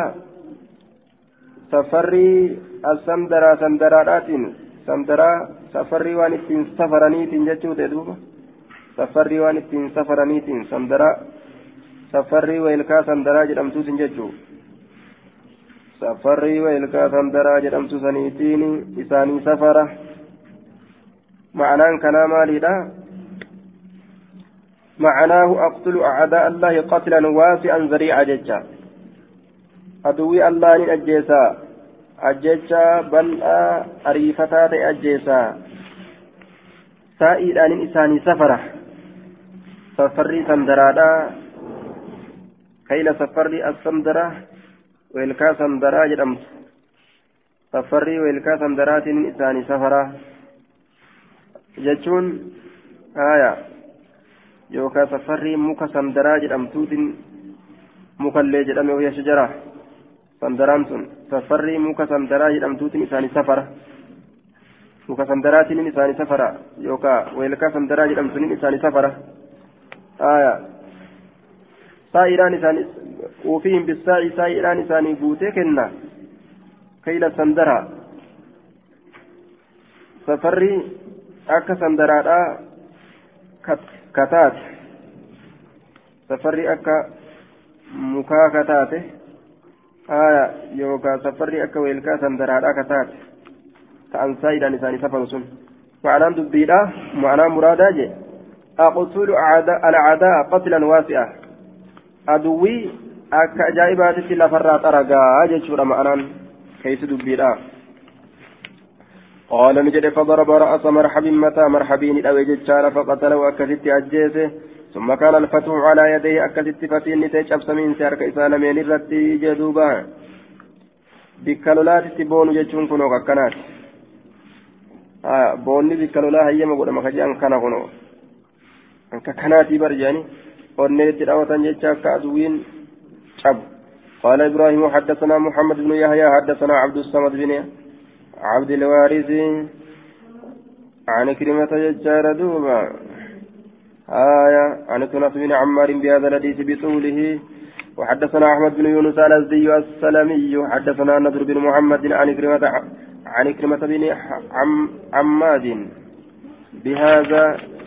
[SPEAKER 1] سفري السندرة سندرات سندرا سفري وان اتين سفرانيتين جتشو تدوبا سفري وان اتين سفرانيتين سندرا سفري ويلكا سندرا جدمتو سنجتشو سفري ويلكا سندرا جدمتو سنيتين إساني سفرة معناه كلام لدا معناه أقتل أعداء الله قتلا واسعا ذريعا جتشا أدوي الله أجيسا أجيسا بل أريفتا أجيسا سائل أن إنساني سفرة سفري سندرادا كيل سفري السندرة ويلكا سندرا جدمت سفري ويلكا سندرات إنساني سفرة جتشون آية يوكا سفري موكا سندراج أمتوت مكلي جدامي وهي شجرة سندرانتون سفري موكا سندراج أمتوت إساني سفرة موكا سندرات إساني سفرة يوكا ويلكا سندراج أمتوت إساني سفرة آية سائران إساني وفيهم بالساعي سائران إساني بوتيكنا كيل سندرا سفري أكا سندراتا كتات سفري أكا مكا كتات آية يوكا سفري أكا ويلكا سندراتا كتات كأن سائرا نساني سفر سن معنى دبيرا معنى مرادا جي أقتل الأعداء قتلا واسعا أدوي أكا أجائبات لفرات أرقا جيشورا معنى كيس دبيرا قال نجد فضرب رأس مرحب متى مرحبين أو ججار فقتله أكست أجيسه ثم كان الفتح على يديه أكست فتين نتيج أبسمين سيارك إسالمين الرتي جدوبا بكالولات تبون ججون كنو كنات آه بوني بكالولا هيا مقود مخجان كان كنو أنك كناتي برجاني ونيت الأوتان ججا كأدوين شب قال إبراهيم حدثنا محمد بن يحيى حدثنا عبد الصمد بن عبد الوارث عن كلمة ججار دوبا آية عن كنس بن عمار بهذا الحديث بطوله وحدثنا أحمد بن يونس الأزدي السلمي حدثنا نضر بن محمد عن كلمة عن كلمة بن عم عماد بهذا